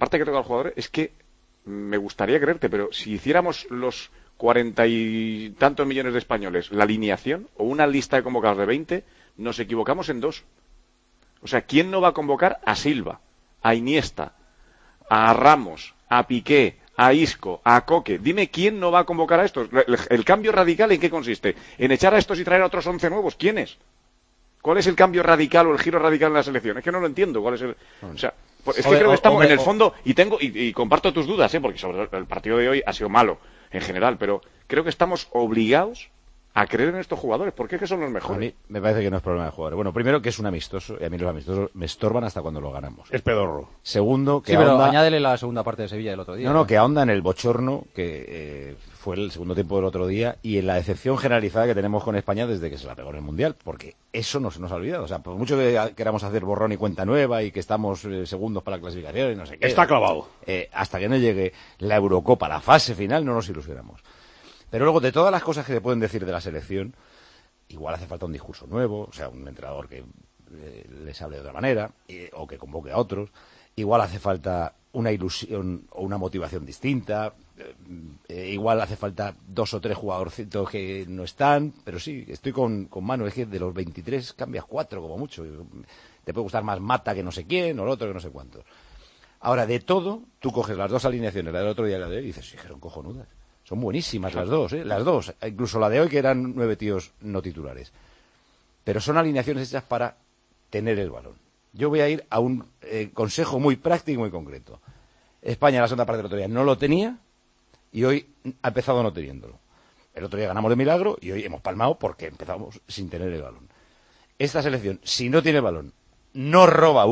es que me gustaría creerte, pero si hiciéramos los 40 y tantos millones de españoles la alineación o una lista de convocados de 20, nos equivocamos en 2. O sea, ¿quién no va a convocar a Silva, a Iniesta, a Ramos, a Piqué, a Isco, a Coque? Dime quién no va a convocar a estos. ¿El cambio radical en qué consiste? ¿En echar a estos y traer a otros 11 nuevos? ¿Quiénes? ¿Cuál es el cambio radical o el giro radical en la selección? Es que no lo entiendo. ¿Cuál es el...? O sea, es que creo que estamos en el fondo, y comparto tus dudas, porque sobre el partido de hoy ha sido malo en general, pero creo que estamos obligados a creer en estos jugadores, porque es que son los mejores. A mí me parece que no es problema de jugadores. Bueno, primero que es un amistoso, y a mí los amistosos me estorban hasta cuando lo ganamos. Es pedorro. Segundo, que sí, pero añádele la segunda parte de Sevilla del otro día. No, que ahonda en el bochorno que fue el segundo tiempo del otro día y en la decepción generalizada que tenemos con España desde que se la pegó en el Mundial, porque eso no se nos ha olvidado. O sea, por mucho que queramos hacer borrón y cuenta nueva y que estamos segundos para la clasificación y no sé qué. Está clavado. Hasta que no llegue la Eurocopa, la fase final, no nos ilusionamos. Pero luego, de todas las cosas que se pueden decir de la selección, igual hace falta un discurso nuevo, o sea, un entrenador que les hable de otra manera, o que convoque a otros. Igual hace falta una ilusión o una motivación distinta. Igual hace falta 2 o 3 jugadorcitos que no están. Pero sí, estoy con Manu, es que de los 23 cambias 4 como mucho. Te puede gustar más Mata que no sé quién, o el otro que no sé cuántos. Ahora, de todo, tú coges las 2 alineaciones, la del otro día y la de hoy, y dices, sí, que son cojonudas. Son buenísimas las dos, las dos. Incluso la de hoy, que eran 9 tíos no titulares. Pero son alineaciones hechas para tener el balón. Yo voy a ir a un consejo muy práctico y muy concreto. España, la segunda parte del otro día, no lo tenía y hoy ha empezado no teniéndolo. El otro día ganamos de milagro y hoy hemos palmado porque empezamos sin tener el balón. Esta selección, si no tiene el balón no roba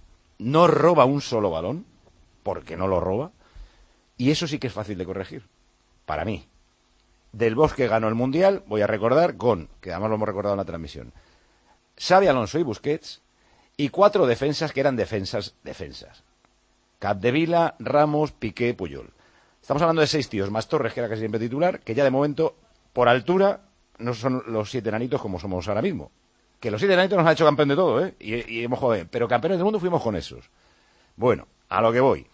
un solo balón, porque no lo roba, y eso sí que es fácil de corregir, para mí. Del Bosque ganó el Mundial, voy a recordar, que además lo hemos recordado en la transmisión, Xavi Alonso y Busquets, y 4 defensas que eran defensas. Capdevila, Ramos, Piqué, Puyol. Estamos hablando de 6 tíos, más Torres, que era casi siempre titular, que ya de momento, por altura, no son los 7 enanitos como somos ahora mismo. Que los 7 enanitos nos han hecho campeón de todo, ¿eh? Y hemos jugado bien, pero campeones del mundo fuimos con esos. Bueno, a lo que voy.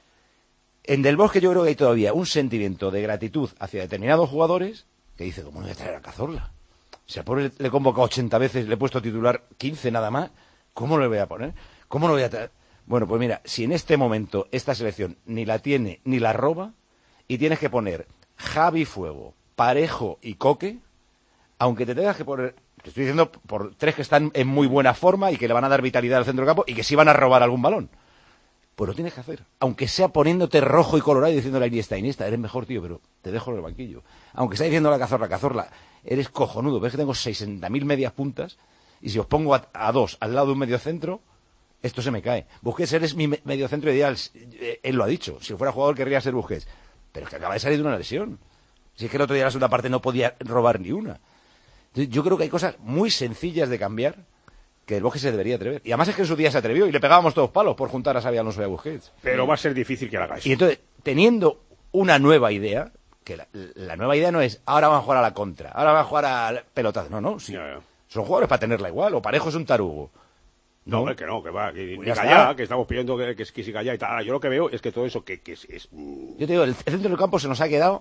En Del Bosque yo creo que hay todavía un sentimiento de gratitud hacia determinados jugadores que dice, ¿cómo no voy a traer a Cazorla? Si al pobre le he convocado 80 veces, le he puesto titular 15 nada más, ¿cómo le voy a poner? ¿Cómo lo voy a traer? Bueno, pues mira, si en este momento esta selección ni la tiene ni la roba, y tienes que poner Javi Fuego, Parejo y Coque, aunque te tengas que poner, te estoy diciendo por 3 que están en muy buena forma y que le van a dar vitalidad al centro del campo y que sí van a robar algún balón, pues lo tienes que hacer, aunque sea poniéndote rojo y colorado y diciéndole a Iniesta, eres mejor, tío, pero te dejo en el banquillo, aunque sea diciéndole a Cazorla, eres cojonudo, ves que tengo 60.000 medias puntas y si os pongo a 2 al lado de un medio centro, esto se me cae. Busquets, eres mi medio centro ideal, él lo ha dicho, si fuera jugador querría ser Busquets, pero es que acaba de salir de una lesión, si es que el otro día en la segunda parte no podía robar ni una. Entonces, yo creo que hay cosas muy sencillas de cambiar que el Bosque se debería atrever. Y además es que en su día se atrevió y le pegábamos todos palos por juntar a Xabi Alonso y a Busquets. Pero va a ser difícil que lo hagáis. Y entonces, teniendo una nueva idea, que la nueva idea no es ahora van a jugar a la contra, ahora van a jugar a pelotazo. No, sí. Ya. Son jugadores para tenerla igual, o Parejo es un tarugo. No, que va, que calla, que estamos pidiendo que si calla y tal. Yo lo que veo es que todo eso que es... Yo te digo, el centro del campo se nos ha quedado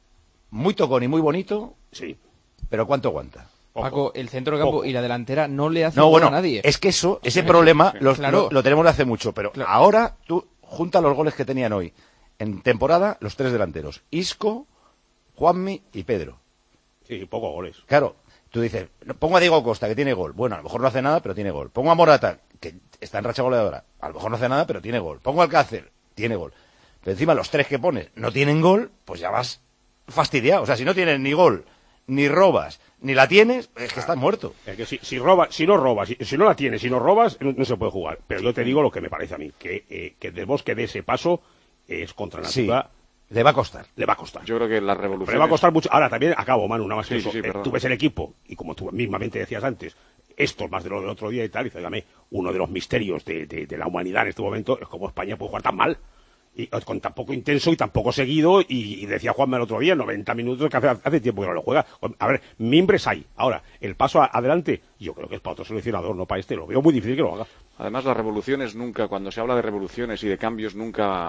muy tocón y muy bonito, sí, pero ¿cuánto aguanta? Paco, el centro del campo y la delantera no le hace a nadie. Es que ese problema lo tenemos de hace mucho, pero ahora tú junta los goles que tenían hoy en temporada los 3 delanteros, Isco, Juanmi y Pedro. Sí, pocos goles. Claro, tú dices, pongo a Diego Costa, que tiene gol. Bueno, a lo mejor no hace nada, pero tiene gol. Pongo a Morata, que está en racha goleadora. A lo mejor no hace nada, pero tiene gol. Pongo a Alcácer, tiene gol. Pero encima los 3 que pones no tienen gol, pues ya vas fastidiado. O sea, si no tienes ni gol, ni robas, ni la tienes, es que estás muerto. Es que si no la tienes, si no robas, no se puede jugar. Pero yo te digo lo que me parece a mí, que Del Bosque de ese paso es contra natura. Sí. Le va a costar. Yo creo que la revolución. Le va a costar mucho. Ahora también acabo, Manu, nada más que eso. Tú ves el equipo, y como tú mismamente decías antes, esto más de lo del otro día y tal, y dígame, uno de los misterios de la humanidad en este momento es cómo España puede jugar tan mal. Y con tan poco intenso y tan poco seguido, y decía Juanma el otro día, 90 minutos, que hace tiempo que no lo juega. A ver, mimbres hay. Ahora, el paso adelante, yo creo que es para otro seleccionador, no para este. Lo veo muy difícil que lo haga. Además, las revoluciones nunca, cuando se habla de revoluciones y de cambios, nunca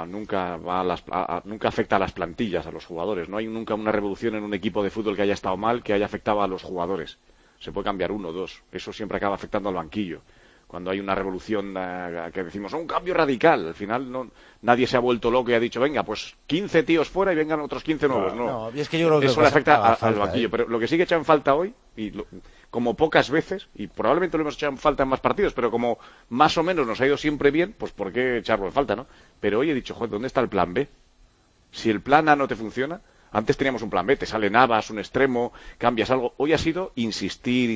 afecta a las plantillas, a los jugadores. No hay nunca una revolución en un equipo de fútbol que haya estado mal, que haya afectado a los jugadores. Se puede cambiar 1 o 2. Eso siempre acaba afectando al banquillo. Cuando hay una revolución que decimos un cambio radical, al final nadie se ha vuelto loco y ha dicho venga, pues 15 tíos fuera y vengan otros 15 nuevos. No, es que yo creo que eso le afecta al banquillo. Pero lo que sí que echa en falta hoy, como pocas veces, y probablemente lo hemos echado en falta en más partidos, pero como más o menos nos ha ido siempre bien, pues ¿por qué echarlo en falta, no? Pero hoy he dicho, joder, ¿dónde está el plan B? Si el plan A no te funciona, antes teníamos un plan B, te sale Navas, un extremo, cambias algo. Hoy ha sido insistir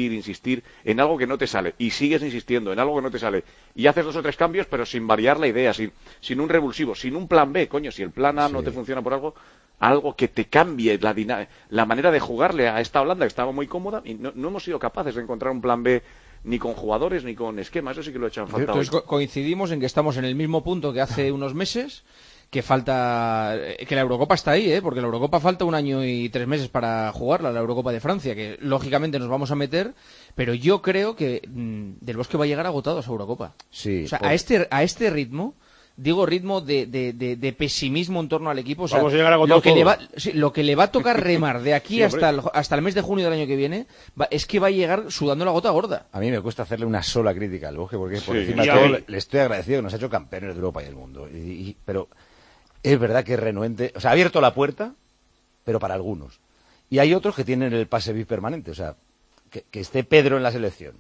en algo que no te sale. Y sigues insistiendo en algo que no te sale. Y haces 2 o 3 cambios, pero sin variar la idea, sin un revulsivo, sin un plan B. Coño, si el plan A no te funciona por algo que te cambie la manera de jugarle a esta Holanda, que estaba muy cómoda, y no hemos sido capaces de encontrar un plan B ni con jugadores ni con esquema. Eso sí que lo he echado en falta. Entonces coincidimos en que estamos en el mismo punto que hace unos meses, que la Eurocopa está ahí, porque la Eurocopa falta 1 año y 3 meses para jugarla, la Eurocopa de Francia, que lógicamente nos vamos a meter, pero yo creo que Del Bosque va a llegar agotado a esa Eurocopa. Sí. O sea, a este ritmo, digo ritmo de pesimismo en torno al equipo, o sea, vamos a llegar agotado lo que le va a tocar remar de aquí hasta el mes de junio del año que viene, es que va a llegar sudando la gota gorda. A mí me cuesta hacerle una sola crítica al Bosque, porque por encima de todo le estoy agradecido que nos ha hecho campeones de Europa y del mundo, pero es verdad que es renuente, o sea, ha abierto la puerta, pero para algunos. Y hay otros que tienen el pase VIP permanente, o sea, que esté Pedro en la selección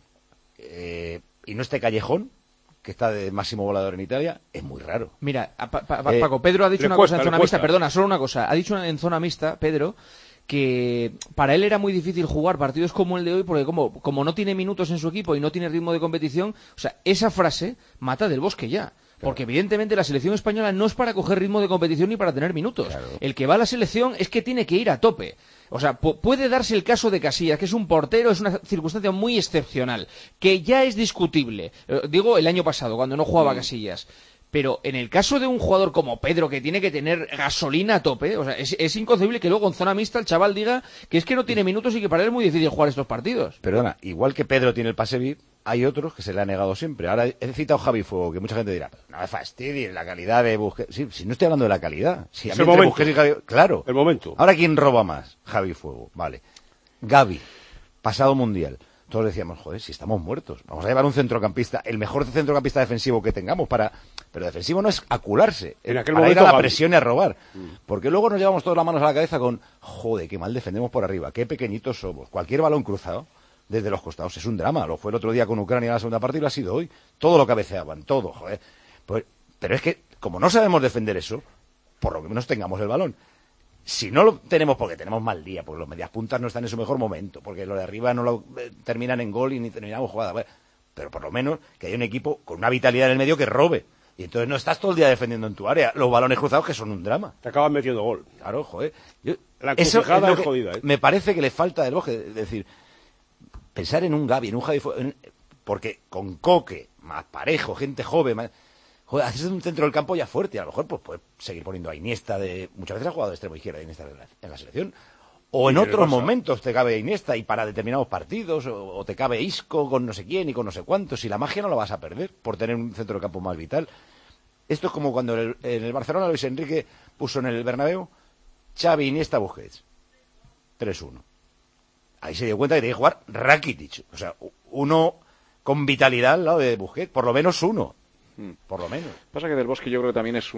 y no esté Callejón, que está de máximo volador en Italia, es muy raro. Mira, Paco, Pedro ha dicho una cosa en zona mixta, perdona, solo una cosa, ha dicho en zona mixta, Pedro, que para él era muy difícil jugar partidos como el de hoy, porque como no tiene minutos en su equipo y no tiene ritmo de competición, o sea, esa frase mata Del Bosque ya. Porque evidentemente la selección española no es para coger ritmo de competición ni para tener minutos. Claro. El que va a la selección es que tiene que ir a tope. O sea, puede darse el caso de Casillas, que es un portero, es una circunstancia muy excepcional, que ya es discutible. Digo, el año pasado, cuando no jugaba Casillas. Pero en el caso de un jugador como Pedro, que tiene que tener gasolina a tope, o sea, es inconcebible que luego en zona mixta el chaval diga que es que no tiene minutos y que para él es muy difícil jugar estos partidos. Perdona, igual que Pedro tiene el pase VIP, hay otros que se le ha negado siempre. Ahora he citado Javi Fuego, que mucha gente dirá, no me fastidies, la calidad de Busquets. Sí, si no estoy hablando de la calidad. Si a mí entre Busquets y Javi... Claro. El momento. Ahora, ¿quién roba más? Javi Fuego, vale. Gavi, pasado mundial. Todos decíamos, joder, si estamos muertos. Vamos a llevar un centrocampista, el mejor centrocampista defensivo que tengamos para... Pero defensivo no es acularse, para ir a la presión y a robar. Porque luego nos llevamos todas las manos a la cabeza con, joder, qué mal defendemos por arriba, qué pequeñitos somos. Cualquier balón cruzado, desde los costados, es un drama. Lo fue el otro día con Ucrania en la segunda parte y lo ha sido hoy. Todo lo cabeceaban, todo, joder. Pues, pero es que, como no sabemos defender eso, por lo menos tengamos el balón. Si no lo tenemos porque tenemos mal día, porque los medias puntas no están en su mejor momento, porque los de arriba no lo terminan en gol y ni terminamos jugada. Bueno, pero por lo menos que haya un equipo con una vitalidad en el medio que robe. Y entonces no estás todo el día defendiendo en tu área. Los balones cruzados que son un drama. Te acaban metiendo gol. Claro, joder. La encrucijada es jodida, ¿eh? Me parece que le falta del Bosque. Es decir, pensar en un Gavi, en un Javi... Porque con Coque, más Parejo, gente joven... Más, joder, haces un centro del campo ya fuerte, a lo mejor pues puedes seguir poniendo a Iniesta muchas veces ha jugado de extremo izquierda Iniesta en la selección, o en otros momentos te cabe Iniesta y para determinados partidos, o te cabe Isco con no sé quién y con no sé cuántos, y la magia no la vas a perder por tener un centro del campo más vital. Esto es como cuando en el Barcelona Luis Enrique puso en el Bernabéu Xavi, Iniesta, Busquets 3-1. Ahí se dio cuenta que tenía que jugar Rakitic, o sea, uno con vitalidad al lado de Busquets, por lo menos uno. Por lo menos. Pasa que Del Bosque yo creo que también es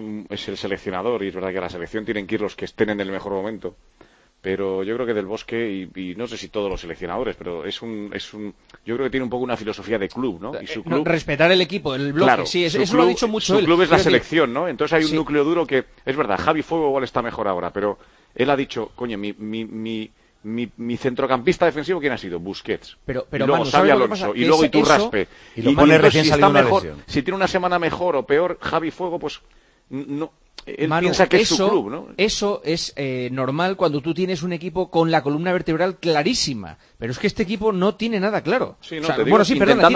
el seleccionador, y es verdad que a la selección tienen que ir los que estén en el mejor momento. Pero yo creo que Del Bosque, y no sé si todos los seleccionadores, pero yo creo que tiene un poco una filosofía de club, ¿no? Y su club... respetar el equipo, el bloque, claro, sí, eso lo ha dicho mucho su él. Su club es la selección, ¿no? Entonces hay un núcleo duro que, es verdad, Javi Fuego igual está mejor ahora, pero él ha dicho, coño, mi centrocampista defensivo, ¿quién ha sido? Busquets. Pero y luego Manu, Xavi Alonso. Y luego Iturraspe. Y lo pone recién salido de una lesión. Si tiene una semana mejor o peor, Javi Fuego, pues no... Él Manu, piensa que es su club, ¿no? Eso es normal cuando tú tienes un equipo con la columna vertebral clarísima. Pero es que este equipo no tiene nada claro. Sí, no, o sea, bueno, sí, perdona,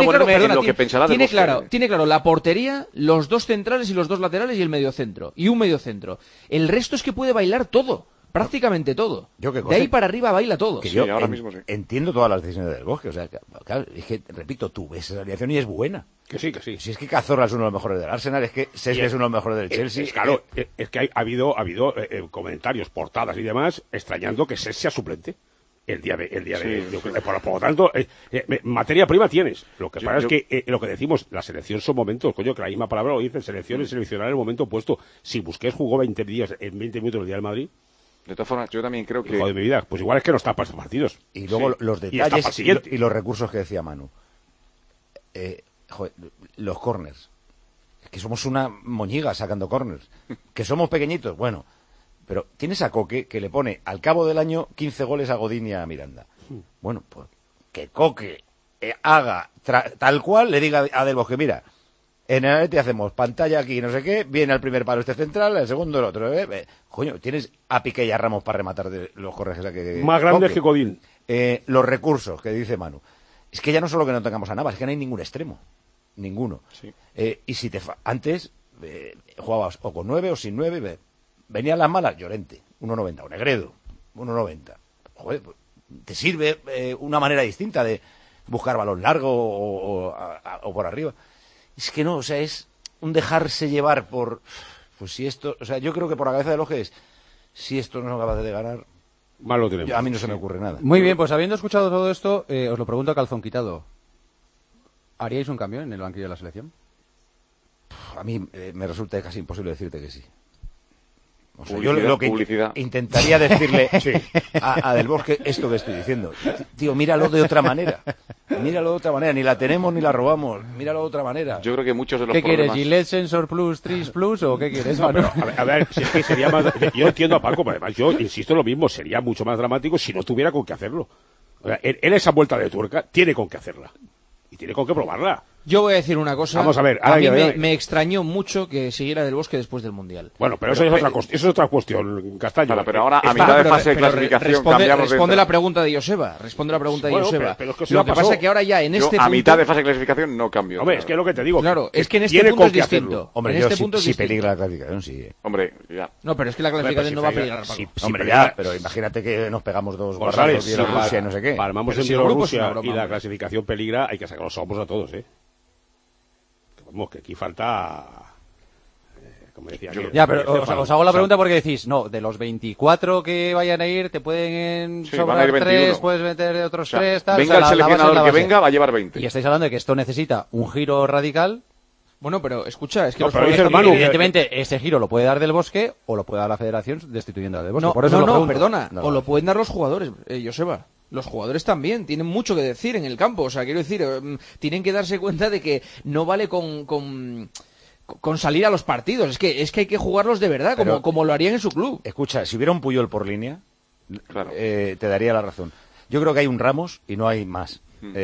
tiene claro la portería, los dos centrales y los dos laterales y el mediocentro. Y un mediocentro. El resto es que puede bailar todo. Prácticamente todo. De ahí para arriba baila todo. Que yo ahora mismo entiendo todas las decisiones del Bosque. O sea, claro, es que, repito, tú ves esa alineación y es buena. Que sí, que sí. Si es que Cazorla es uno de los mejores del Arsenal, es que Sesca es uno de los mejores del Chelsea. Claro, es que ha habido comentarios, portadas y demás, extrañando que Sesca sea suplente. El día de por lo tanto, materia prima tienes. Lo que pasa es que lo que decimos, la selección son momentos, coño, que la misma palabra lo dice, selección es seleccionar el momento opuesto. Si Busquets jugó 20 minutos el día del Madrid. De todas formas, yo también creo que... Hijo de mi vida, pues igual es que no está para estos partidos. Y luego los detalles y los recursos que decía Manu. Los corners. Que somos una moñiga sacando corners. Que somos pequeñitos, bueno. Pero tienes a Coque que le pone al cabo del año 15 goles a Godín y a Miranda. Bueno, pues que Coque haga tal cual, le diga a Del Bosque, mira... En el Atleti hacemos pantalla aquí, no sé qué, viene al primer palo este central, el segundo el otro. Coño, tienes a Piqué y a Ramos para rematar de los correjes. Más grandes que Godín. Los recursos, que dice Manu. Es que ya no solo que no tengamos a Navas, es que no hay ningún extremo. Ninguno. Sí. Y si antes jugabas o con 9 o sin 9, venían las malas, Llorente, 1.90, o Negredo, 1.90. Joder, pues, te sirve una manera distinta de buscar balón largo o por arriba. Es que no, o sea, es un dejarse llevar por... Pues si esto... O sea, yo creo que por la cabeza del Oje es... Si esto no es capaz de ganar... Mal lo tenemos. A mí no se me ocurre nada. Muy bien, pues habiendo escuchado todo esto, os lo pregunto a calzón quitado. ¿Haríais un cambio en el banquillo de la selección? A mí me resulta casi imposible decirte que sí. O sea, yo lo que intentaría decirle a Del Bosque esto que estoy diciendo. Tío, míralo de otra manera. Míralo de otra manera, ni la tenemos ni la robamos, míralo de otra manera. Yo creo que muchos de los ¿Qué problemas... quieres? ¿Gillette Sensor Plus, Tris Plus o qué quieres? No, pero, a ver, si es que sería más... Yo entiendo a Paco, pero además yo insisto en lo mismo, sería mucho más dramático si no tuviera con qué hacerlo. O sea, él esa vuelta de tuerca tiene con qué hacerla. Y tiene con qué probarla. Yo voy a decir una cosa. Vamos a ver. A mí me extrañó mucho que siguiera Del Bosque después del Mundial. Bueno, pero eso es otra cuestión, Castaño. Claro, pero ahora, a mitad de fase de clasificación, cambiamos responde la pregunta de Joseba. Responde la pregunta de Joseba. Pero es que lo que pasa es que ahora ya en este punto... A mitad de fase de clasificación no cambio. Hombre, es que es lo que te digo. Claro, es que en este punto es distinto. Hombre, en este punto es si distinto. peligra la clasificación, sí. Hombre, ya. No, pero es que la clasificación no va a peligrar. Hombre, ya, pero imagínate que nos pegamos dos González, de Bielorrusia y no sé qué. Palmamos en Bielorrusia y la clasificación peligra, hay que sacar los ojos a todos, Vamos, que aquí falta... como decía... Ya, pero os hago la pregunta porque decís, no, de los 24 que vayan a ir, te pueden sobrar 3, puedes meter otros 3, tal... Venga el seleccionador que venga, va a llevar 20. Y estáis hablando de que esto necesita un giro radical... Bueno, pero escucha, es que evidentemente ese giro lo puede dar Del Bosque o lo puede dar la Federación destituyendo a Del Bosque. Por eso perdona, o lo pueden dar los jugadores, Joseba. Los jugadores también tienen mucho que decir en el campo. O sea, quiero decir, tienen que darse cuenta de que no vale con salir a los partidos. Es que hay que jugarlos de verdad, como lo harían en su club. Escucha, si hubiera un Puyol por línea, claro. Te daría la razón. Yo creo que hay un Ramos y no hay más.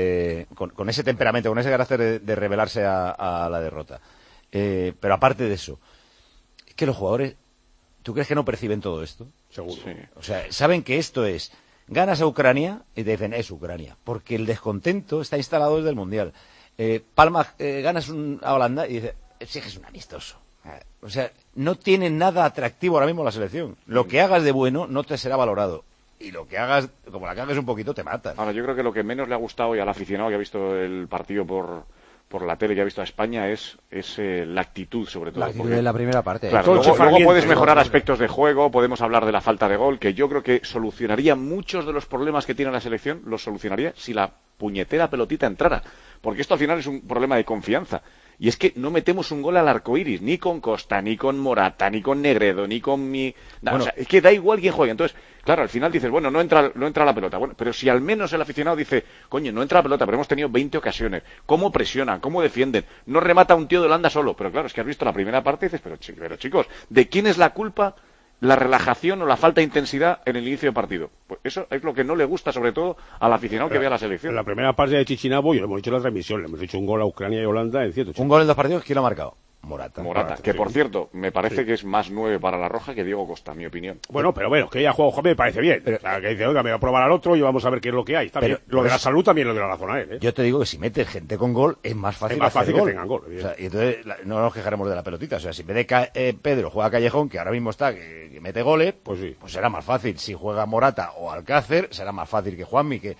Con ese temperamento, con ese carácter de rebelarse a la derrota. Pero aparte de eso, es que los jugadores, ¿tú crees que no perciben todo esto? Seguro. Sí. O sea, saben que esto es... Ganas a Ucrania y te dicen, es Ucrania, porque el descontento está instalado desde el Mundial. Palma, ganas a Holanda y dice, sí que es un amistoso. O sea, no tiene nada atractivo ahora mismo la selección. Lo que hagas de bueno no te será valorado. Y lo que hagas, como la cagues un poquito, te matas. Ahora, yo creo que lo que menos le ha gustado hoy al aficionado que ha visto el partido por la tele, que ha visto a España, es la actitud, sobre todo. La actitud de la primera parte. Claro, luego puedes mejorar aspectos de juego, podemos hablar de la falta de gol, que yo creo que solucionaría muchos de los problemas que tiene la selección, los solucionaría si la puñetera pelotita entrara. Porque esto al final es un problema de confianza. Y es que no metemos un gol al arco iris, ni con Costa, ni con Morata, ni con Negredo, ni con o sea, es que da igual quién juegue. Entonces, claro, al final dices, bueno, no entra la pelota. Bueno, pero si al menos el aficionado dice, coño, no entra la pelota, pero hemos tenido 20 ocasiones. ¿Cómo presionan? ¿Cómo defienden? No remata un tío de Holanda solo. Pero claro, es que has visto la primera parte y dices, pero chicos, ¿de quién es la culpa? La relajación o la falta de intensidad en el inicio del partido. Pues eso es lo que no le gusta, sobre todo al aficionado que ve a la selección. En la primera parte de Chichinabo, y lo hemos dicho en la transmisión, le hemos hecho un gol a Ucrania y Holanda en 180. Un gol en 2 partidos, ¿quién lo ha marcado? Morata, que por cierto, me parece que es más 9 para la Roja que Diego Costa, mi opinión. Bueno, pero que ella juega me parece bien. Pero, o sea, que dice, oiga, me voy a probar al otro y vamos a ver qué es lo que hay. Está bien. Lo de la salud también lo de la razón a él. Yo te digo que si metes gente con gol, es más fácil, que tengan gol. O sea, y entonces no nos quejaremos de la pelotita. O sea, si en vez de Pedro juega Callejón, que ahora mismo está, que mete goles, pues será más fácil. Si juega Morata o Alcácer, será más fácil que Juanmi, que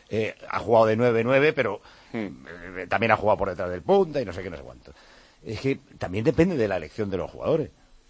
ha jugado de 9-9, pero también ha jugado por detrás del punta y no sé qué, no sé cuánto. Es que también depende de la elección de los jugadores.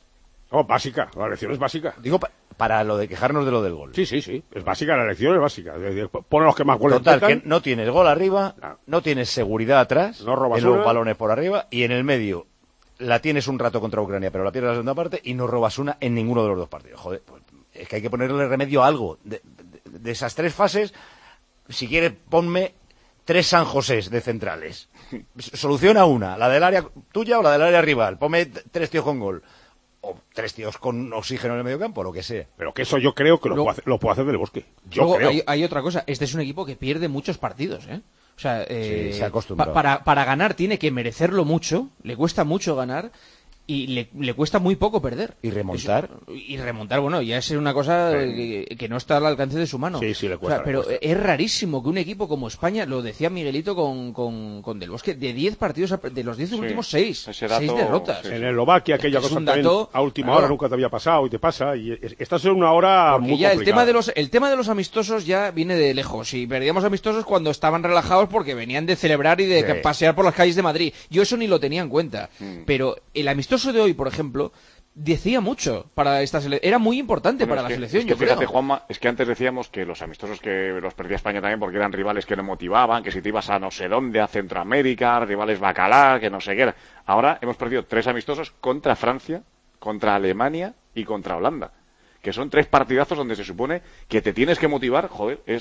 Básica, la elección es básica. Digo, para lo de quejarnos de lo del gol. Sí, es básica, la elección es básica. Pon los que más goles total, que no tienes gol arriba, no tienes seguridad atrás, no robas en los balones por arriba, y en el medio la tienes un rato contra Ucrania, pero la pierdes en la segunda parte y no robas una en ninguno de los dos partidos. Joder, pues es que hay que ponerle remedio a algo. De esas 3 fases, si quieres, ponme 3 San Josés de centrales. Soluciona una, la del área tuya o la del área rival. Ponme 3 tíos con gol. O 3 tíos con oxígeno en el medio campo, lo que sea. Pero que eso yo creo que lo puede hacer Del Bosque. Luego hay otra cosa. Este es un equipo que pierde muchos partidos, O sea, se acostumbra. Para ganar tiene que merecerlo mucho. Le cuesta mucho ganar. Y le cuesta muy poco perder. ¿Y remontar? Bueno, ya es una cosa que no está al alcance de su mano. Sí, le cuesta. Pero es rarísimo que un equipo como España, lo decía Miguelito con Del Bosque, de 10 partidos, de los 10 últimos 6 derrotas. En Eslovaquia, aquella cosa también a última hora nunca te había pasado y te pasa. Y estás en una hora muy ya complicada. el tema de los amistosos ya viene de lejos. Y perdíamos amistosos cuando estaban relajados porque venían de celebrar y de pasear por las calles de Madrid. Yo eso ni lo tenía en cuenta. Pero el amistoso de hoy, por ejemplo, decía mucho para esta selección. Era muy importante para la selección, yo creo. Fíjate, Juanma, es que antes decíamos que los amistosos que los perdía España también porque eran rivales que no motivaban, que si te ibas a no sé dónde, a Centroamérica, rivales bacalá, que no sé qué era. Ahora hemos perdido 3 amistosos contra Francia, contra Alemania y contra Holanda, que son 3 partidazos donde se supone que te tienes que motivar, joder,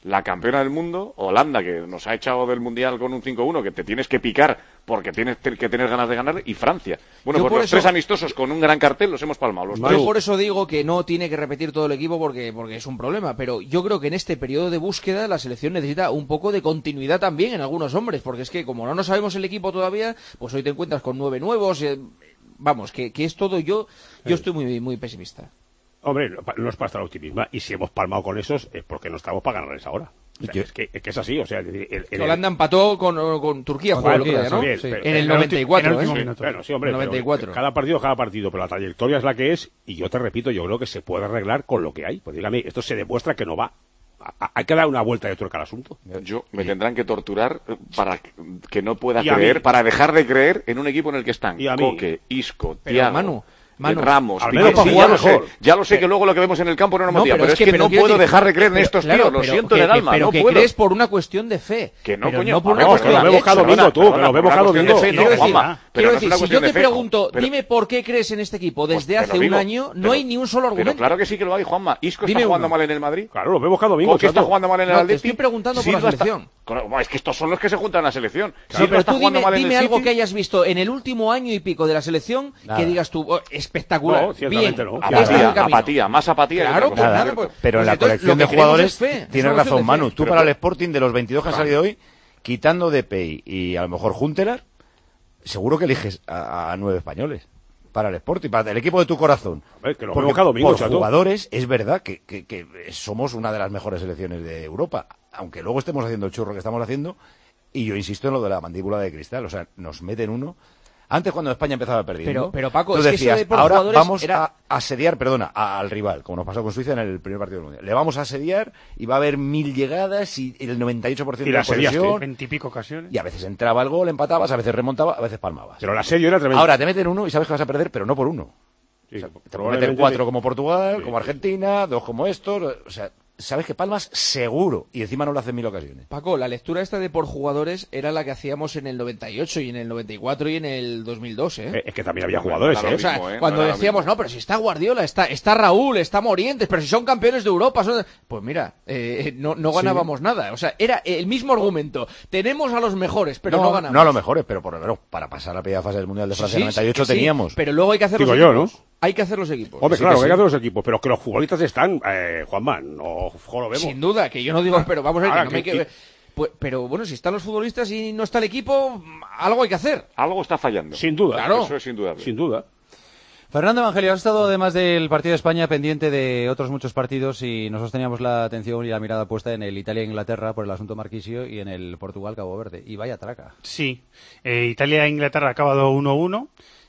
la campeona del mundo, Holanda, que nos ha echado del Mundial con un 5-1, que te tienes que picar porque tienes que tener ganas de ganar, y Francia. Bueno, Yo pues por los eso- 3 amistosos con un gran cartel los hemos palmado. Los Yo tres. por eso digo que no tiene que repetir todo el equipo porque es un problema, pero yo creo que en este periodo de búsqueda la selección necesita un poco de continuidad también en algunos hombres, porque es que como no nos sabemos el equipo todavía, pues hoy te encuentras con 9 nuevos, vamos, que es todo. Yo estoy muy, muy pesimista. Hombre, no es para estar optimista, y si hemos palmado con esos es porque no estamos para ganarles ahora. O sea, es que es así, o sea... Holanda empató con Turquía, jugó el otro día, ¿no? Bien, Sí. pero- En el 94, en el último ¿eh? minuto. Bueno, sí, hombre, En el 94. Cada partido es cada partido, pero la trayectoria es la que es, y yo te repito, yo creo que se puede arreglar con lo que hay. Pues dígame, esto se demuestra que no va. Hay que dar una vuelta de tuerca al asunto. Me tendrán que torturar para que no pueda Y a creer, mí. para dejar de creer en un equipo en el que están Y a mí. Coque, Isco, Pero, Thiago, Manu, Ramos, al Piqué. menos para Sí, jugar ya lo sé, mejor. ya lo sé que luego lo que vemos en el campo no nos No, motiva, pero es que no quiero puedo decir- dejar de creer en pero, estos claro, tíos, lo pero siento que- en el alma, pero no que puedo. crees por una cuestión de fe. Que no, pero coño, no por una vamos, cuestión que lo de vemos cada hecho. domingo, tú, que lo vemos cada domingo. Quiero No, decir, Juanma, pero quiero no es decir, una si cuestión yo de te fe, pregunto, pero- dime por qué crees en este equipo Pues desde te lo hace un digo, año, no pero- hay ni un solo argumento. Pero claro que sí que lo hay, Juanma. Isco Dime está jugando uno. mal en el Madrid. Claro, lo vemos cada domingo. Coque está chato. jugando mal en el No, te Atleti. estoy preguntando por la Silva está- selección. Bueno, es que estos son los que se juntan en la selección. Sí, Silva pero está tú jugando mal en dime el algo City. que hayas visto en el último año y pico de la selección Nada. que digas tú, espectacular, No, ciertamente bien, no. este es el Apatía, camino. apatía, más apatía. que Claro, otra pues cosa. nada, pues- Pero en la entonces, colección lo de que queremos jugadores es fe, es tienes una cuestión razón, de fe. Manu. Tú Pero- para el Sporting, de los 22 que han salido hoy, quitando Depay y a lo mejor Juntelar, seguro que eliges a 9 españoles. Para el Sporting, para el equipo de tu corazón. Hombre, que lo Porque vemos cada domingo, por chato. jugadores es verdad que somos una de las mejores selecciones de Europa. Aunque luego estemos haciendo el churro que estamos haciendo, y yo insisto en lo de la mandíbula de cristal. O sea, nos meten uno. Antes, cuando España empezaba perdiendo, Pero, Paco, tú es que decías, eso de por ahora jugadores vamos era- a asediar, al rival, como nos pasó con Suiza en el primer partido del Mundial. Le vamos a asediar y va a haber 1000 llegadas y el 98% Y de la la asediaste, posesión. 20 y pico ocasiones. Y a veces entraba el gol, empatabas, a veces remontaba, a veces palmabas. Pero el asedio era tremendo. Ahora te meten uno y sabes que vas a perder, pero no por uno. Sí, Te pueden meter probablemente 4 sí. como Portugal, Sí, como Argentina, 2 como estos. O sea, sabes que palmas seguro. Y encima no lo hacen 1000 ocasiones. Paco, la lectura esta de por jugadores era la que hacíamos en el 98 y en el 94 y en el 2002, ¿eh? Es que también había jugadores, Era ¿eh? lo O sea, mismo, ¿eh? cuando No era lo decíamos, mismo. no, pero si está Guardiola, está Raúl, está Morientes, pero si son campeones de Europa, pues mira, no ganábamos nada. O sea, era el mismo argumento. Tenemos a los mejores, pero no ganamos. No a lo mejor, pero por lo menos para pasar a la primera fase del Mundial de Francia Sí, 98 que sí, teníamos. pero luego hay que hacer Digo los yo, equipos. ¿no? Hay que hacer los equipos. Hombre, Sí claro, que que hay que sí. hacer los equipos, pero que los futbolistas están, Juanman, no lo vemos. Sin duda, que yo no digo, pero vamos a ver, Ahora, que no me hay que- que... Pues, pero bueno, si están los futbolistas y no está el equipo, algo hay que hacer. Algo está fallando. Sin duda. Claro. Eso es indudable. Sin duda. Fernando Evangelio, has estado además del partido de España pendiente de otros muchos partidos y nosotros teníamos la atención y la mirada puesta en el Italia-Inglaterra por el asunto Marquisio y en el Portugal-Cabo Verde. Y vaya traca. Sí. Italia e Inglaterra ha acabado 1-1.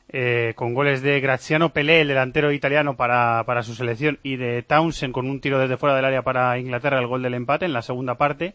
Con goles de Graziano Pelé, el delantero italiano para su selección, y de Townsend con un tiro desde fuera del área para Inglaterra, el gol del empate en la segunda parte.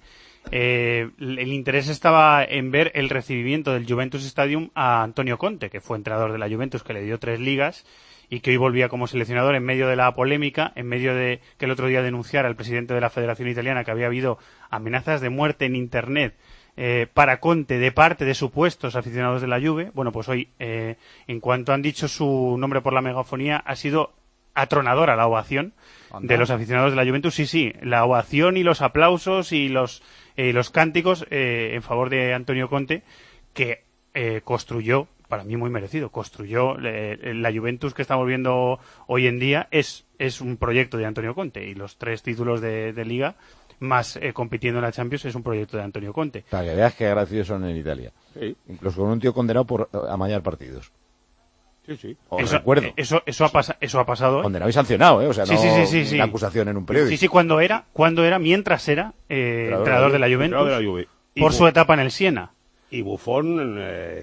El interés estaba en ver el recibimiento del Juventus Stadium a Antonio Conte, que fue entrenador de la Juventus, que le dio 3 ligas y que hoy volvía como seleccionador en medio de la polémica, en medio de que el otro día denunciara al presidente de la Federación Italiana que había habido amenazas de muerte en Internet para Conte de parte de supuestos aficionados de la Juve. Bueno, pues hoy, en cuanto han dicho su nombre por la megafonía, ha sido atronadora la ovación de los aficionados de la Juventus. Sí, la ovación y los aplausos y los cánticos en favor de Antonio Conte, que construyó, para mí muy merecido, construyó la Juventus que estamos viendo hoy en día. Es un proyecto de Antonio Conte, y los 3 títulos de Liga más compitiendo en la Champions es un proyecto de Antonio Conte. Para que veas que agradecidos son en Italia. Sí. Incluso con un tío condenado por amañar partidos. Sí. Os recuerdo. Eso ha pasado. Condenado y sancionado, ¿eh? O sea, Sí, no sí. una acusación en un periódico. Sí, mientras era entrenador de la Juventus, de la Juve. por su etapa en el Siena. Y Buffon,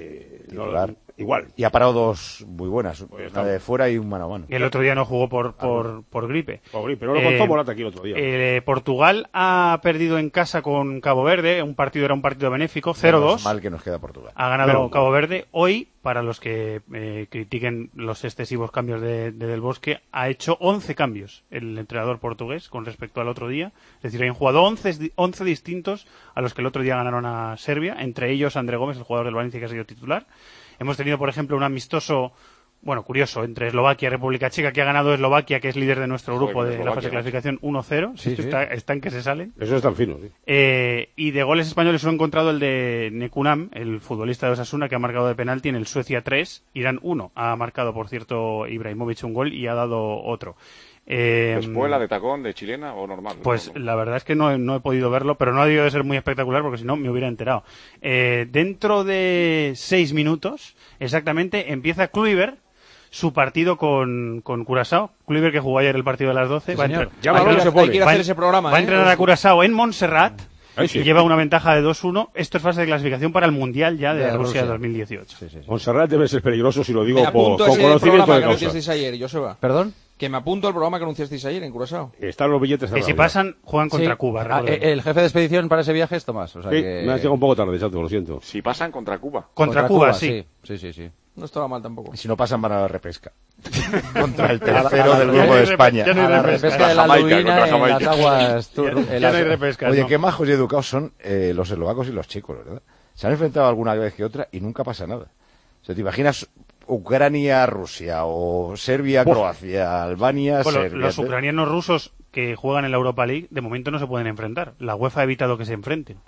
igual. Y ha parado 2 muy buenas, Pues una de fuera y un mano a mano. Y el otro día no jugó por gripe. Por gripe, no lo contó Morata aquí el otro día. Portugal ha perdido en casa con Cabo Verde, era un partido benéfico, Menos 0-2. mal que nos queda Portugal. Ha ganado Menos Cabo mal. Verde. Hoy, para los que critiquen los excesivos cambios de Del Bosque, ha hecho 11 cambios el entrenador portugués con respecto al otro día. Es decir, han jugado 11 distintos a los que el otro día ganaron a Serbia, entre ellos André Gómez, el jugador del Valencia, que ha sido titular. Hemos tenido, por ejemplo, un amistoso bueno, curioso, entre Eslovaquia y República Checa, que ha ganado Eslovaquia, que es líder de nuestro grupo de la fase de clasificación 1-0. Sí, sí. Está en que se salen. Eso es tan fino, sí. Y de goles españoles solo he encontrado el de Nekunam, el futbolista de Osasuna, que ha marcado de penalti en el Suecia 3, Irán 1. Ha marcado, por cierto, Ibrahimovic un gol y ha dado otro. ¿Espuela de tacón, de chilena o normal? Pues la verdad es que no he podido verlo, pero no ha debido de ser muy espectacular porque si no me hubiera enterado. Dentro de 6 minutos, exactamente, empieza Kluivert su partido con Curazao. Kluivert, que jugó ayer el partido de las 12. Sí, hay que ir a hacer ese programa. Va a entrenar a Curazao en Montserrat. Sí. Y lleva una ventaja de 2-1. Esto es fase de clasificación para el Mundial ya de Rusia 2018. Sí. Montserrat debe ser peligroso si lo digo con conocimiento de causa. Ayer, Joseba. ¿Perdón? Que me apunto al programa que anunciasteis ayer en Curazao. Están los billetes. Que si pasan, juegan contra Cuba. El jefe de expedición para ese viaje es Tomás. O sea sí, que... me has llegado un poco tarde, chato, lo siento. Si pasan contra Cuba. Contra Cuba, sí. Sí. No estaba mal tampoco. Y si no pasan, van a la repesca. Contra el tercero del grupo de España. A la repesca de la Lubina en las aguas. Ya no hay repesca. Oye, qué majos y educados son los eslovacos y los checos, ¿verdad? Se han enfrentado alguna vez que otra y nunca pasa nada. O sea, ¿te imaginas Ucrania-Rusia o Serbia-Croacia, Albania-Serbia? Los ucranianos rusos que juegan en la Europa League de momento no se pueden enfrentar. La UEFA ha evitado que se enfrenten.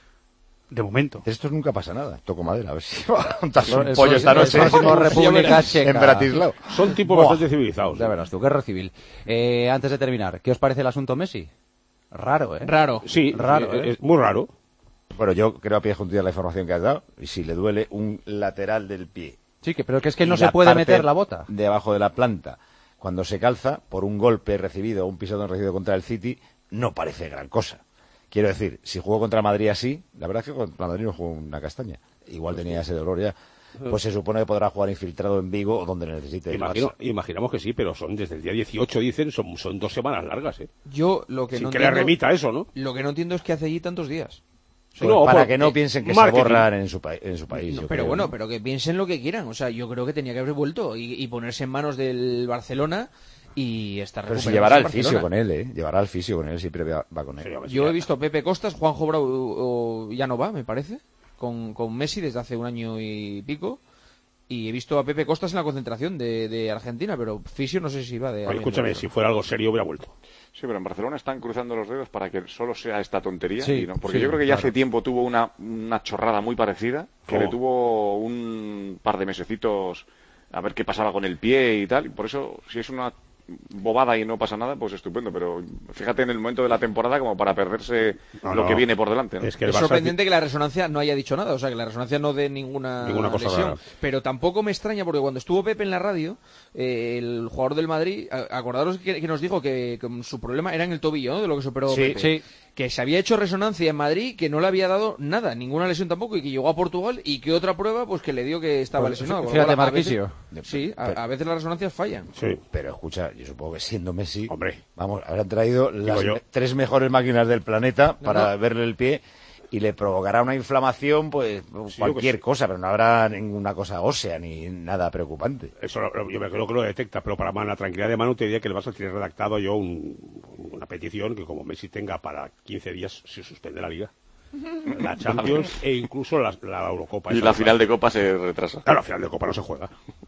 De momento. De estos nunca pasa nada. Toco madera, a ver si va a montarse un pollo esta noche. República Checa. En Bratislava. Son tipos bastante civilizados. Ya verás tú, guerra civil. Antes de terminar, ¿qué os parece el asunto Messi? Raro, ¿eh? Raro. Sí, raro, es muy raro. Bueno, yo creo a pie juntilla la información que has dado. Y si le duele un lateral del pie. Sí, pero que es que no se puede meter la bota. Debajo de la planta, cuando se calza, por un golpe recibido o un pisotón recibido contra el City, no parece gran cosa. Quiero decir, si jugó contra Madrid así, la verdad es que contra Madrid no jugó una castaña. Igual tenía ese dolor ya. Pues se supone que podrá jugar infiltrado en Vigo o donde necesite. Imaginamos que sí, pero son desde el día 18, dicen, son 2 semanas largas, ¿eh? Yo lo que Sin no que entiendo, le remita eso, ¿no? Lo que no entiendo es que hace allí tantos días. Pues no, para que no piensen que marketing. Se borran en su país. No, pero bueno, pero que piensen lo que quieran. O sea, yo creo que tenía que haber vuelto y ponerse en manos del Barcelona y estar recuperado. Pero si llevará el fisio con él, ¿eh? Llevará el fisio con él, siempre va con él. Yo he visto a Pepe Costas, Juanjo Bravo ya no va, me parece, con Messi desde hace un año y pico. Y he visto a Pepe Costas en la concentración de Argentina, pero fisio no sé si va de... Oye, escúchame, si fuera algo serio hubiera vuelto. Sí, pero en Barcelona están cruzando los dedos para que solo sea esta tontería. Sí, porque yo creo que ya hace tiempo tuvo una chorrada muy parecida, que le tuvo un par de mesecitos a ver qué pasaba con el pie y tal. Y por eso, si es una bobada y no pasa nada, pues estupendo. Pero fíjate en el momento de la temporada como para perderse lo que viene por delante, ¿no? Es sorprendente que la resonancia no haya dicho nada, o sea, que la resonancia no dé ninguna cosa lesión. rara. Pero tampoco me extraña porque cuando estuvo Pepe en la radio, el jugador del Madrid, acordaros que nos dijo que su problema era en el tobillo, ¿no? De lo que superó Pepe. Sí. Que se había hecho resonancia en Madrid, que no le había dado nada, ninguna lesión tampoco, y que llegó a Portugal y que otra prueba pues que le dio que estaba lesionado. Fíjate, Marquisio. A veces las resonancias fallan. Sí, pero escucha, yo supongo que siendo Messi, hombre, vamos, habrán traído las 3 mejores máquinas del planeta para verle el pie y le provocará una inflamación, pues cualquier cosa, pero no habrá ninguna cosa ósea ni nada preocupante. Eso yo me creo que lo detecta, pero para la tranquilidad de Manu te diría que le vas a tener redactado yo una petición que como Messi tenga para 15 días se suspende la Liga, la Champions e incluso la Eurocopa. Y la final de Copa se retrasa. Claro, la final de Copa no se juega.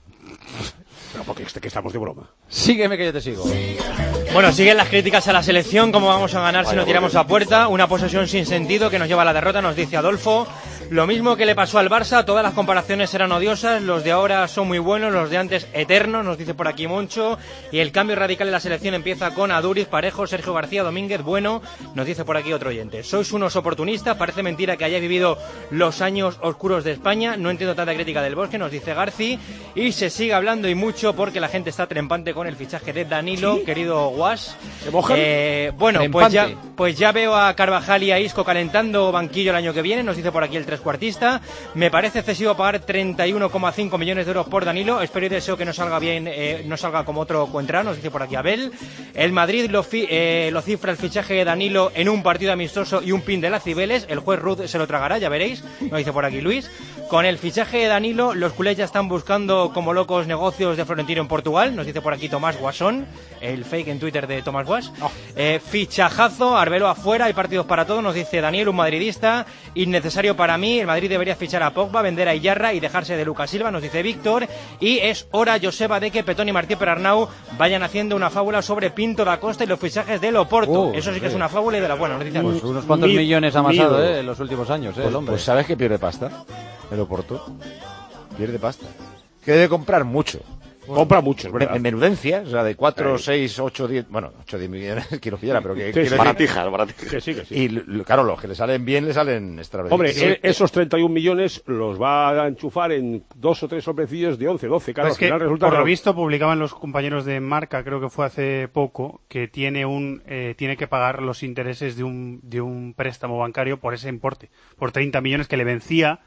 Pero porque que estamos de broma. Sígueme que yo te sigo. Bueno, siguen las críticas a la selección, cómo vamos a ganar si no tiramos a puerta, una posesión sin sentido que nos lleva a la derrota, nos dice Adolfo. Lo mismo que le pasó al Barça, todas las comparaciones eran odiosas, los de ahora son muy buenos, los de antes eternos, nos dice por aquí Moncho, y el cambio radical en la selección empieza con Aduriz, Parejo, Sergio García, Domínguez, bueno, nos dice por aquí otro oyente. Sois unos oportunistas, parece mentira que hayáis vivido los años oscuros de España, no entiendo tanta crítica del Bosque, nos dice Garci, y se sigue hablando y mucho porque la gente está trempante con el fichaje de Danilo, querido Guas. ¿Se mojan? Bueno, pues ya veo a Carvajal y a Isco calentando banquillo el año que viene, nos dice por aquí el trescuartista. Me parece excesivo pagar 31,5 millones de euros por Danilo. Espero y deseo que no salga bien, no salga como otro Cuentra, nos dice por aquí Abel. El Madrid lo cifra el fichaje de Danilo en un partido amistoso y un pin de las Cibeles. El juez Ruth se lo tragará, ya veréis, nos dice por aquí Luis. Con el fichaje de Danilo, los culés ya están buscando como locos negocios de Florentino en Portugal, nos dice por aquí Tomás Guasón, el fake en Twitter de Tomás Guas. Fichajazo, Arbeloa fuera, hay partidos para todos, nos dice Daniel, un madridista. Innecesario para mí, el Madrid debería fichar a Pogba, vender a Iyarra y dejarse de Lucas Silva, nos dice Víctor. Y es hora, Joseba, de que Petón y Martí Perarnau vayan haciendo una fábula sobre Pinto da Costa y los fichajes del Oporto. Eso sí que es una fábula y de la buena, nos dice pues unos cuantos millones ha amasado en los últimos años, el hombre. Pues ¿sabes que pierde pasta? El Oporto pierde pasta. Que debe comprar mucho. Compra mucho, es verdad. En menudencia, o sea, de 4, 6, 8, 10... Bueno, 8, 10 millones, quiero pillar, pero que... Sí, baratijas. Que sí. Y, claro, los que le salen bien, le salen extraordinarios. Hombre, esos 31 millones los va a enchufar en 2 o 3 hombrecillos de 11, 12, claro. Pues al final resulta por lo visto, publicaban los compañeros de Marca, creo que fue hace poco, que tiene que pagar los intereses de un préstamo bancario por ese importe, por 30 millones que le vencía...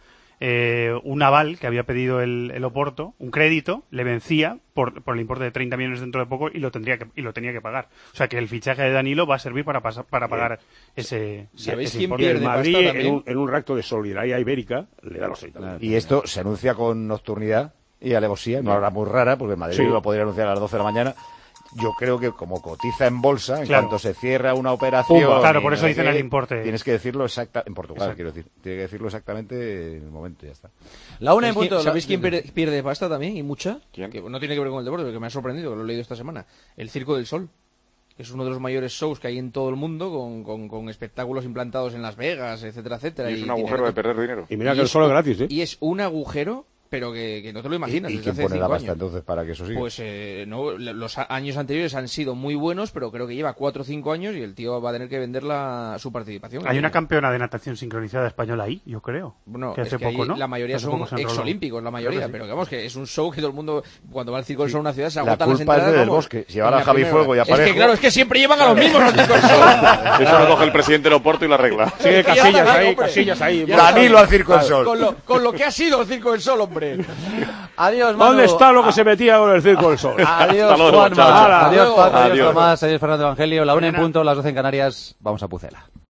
un aval que había pedido el Oporto, un crédito, le vencía por el importe de 30 millones dentro de poco y lo tenía que pagar. O sea que el fichaje de Danilo va a servir para pagar ese importe. Y el Madrid en un acto de solidaridad ibérica le da los 30 millones. Y esto se anuncia con nocturnidad y alevosía, no habrá muy rara, porque el Madrid lo podría anunciar a las 12 de la mañana. Yo creo que como cotiza en bolsa, en cuanto se cierra una operación... Claro, por eso dicen el importe. Tienes que decirlo en Portugal, quiero decir. Tiene que decirlo exactamente en el momento y ya está. La una en punto. ¿Sabéis quién pierde pasta también y mucha? ¿Quién? Que no tiene que ver con el deporte, que me ha sorprendido, que lo he leído esta semana. El Circo del Sol. Es uno de los mayores shows que hay en todo el mundo, con espectáculos implantados en Las Vegas, etcétera, etcétera. Y es un agujero de perder dinero. Y mira que el sol es gratis, ¿eh? Y es un agujero... pero que no te lo imaginas. ¿Y quién pone la pasta entonces para que eso siga? Pues no, los años anteriores han sido muy buenos, pero creo que lleva 4 o 5 años y el tío va a tener que vender su participación. Hay una campeona de natación sincronizada española ahí, yo creo. Bueno, que hace que poco, ahí ¿no? La mayoría son exolímpicos, la mayoría, pero digamos que es un show que todo el mundo, cuando va al Circo del Sol a una ciudad, se agotan las entradas. La culpa es del Bosque, si llevar a Javi Fuego y a Parejo. Es que claro, es que siempre llevan a los mismos al Circo del Sol. Eso lo coge el presidente del Oporto y lo arregla. Sí, casillas ahí. Danilo al Circo del Sol. Con lo que ha sido el Circo del Sol, hombre. Adiós, Manu. ¿Dónde está lo que se metía con el Circo del Sol? Adiós, Juanma. Adiós, Paco. Adiós, Tomás. Adiós, Fernando Evangelio. La 1 en punto, las 12 en Canarias. Vamos a Pucela.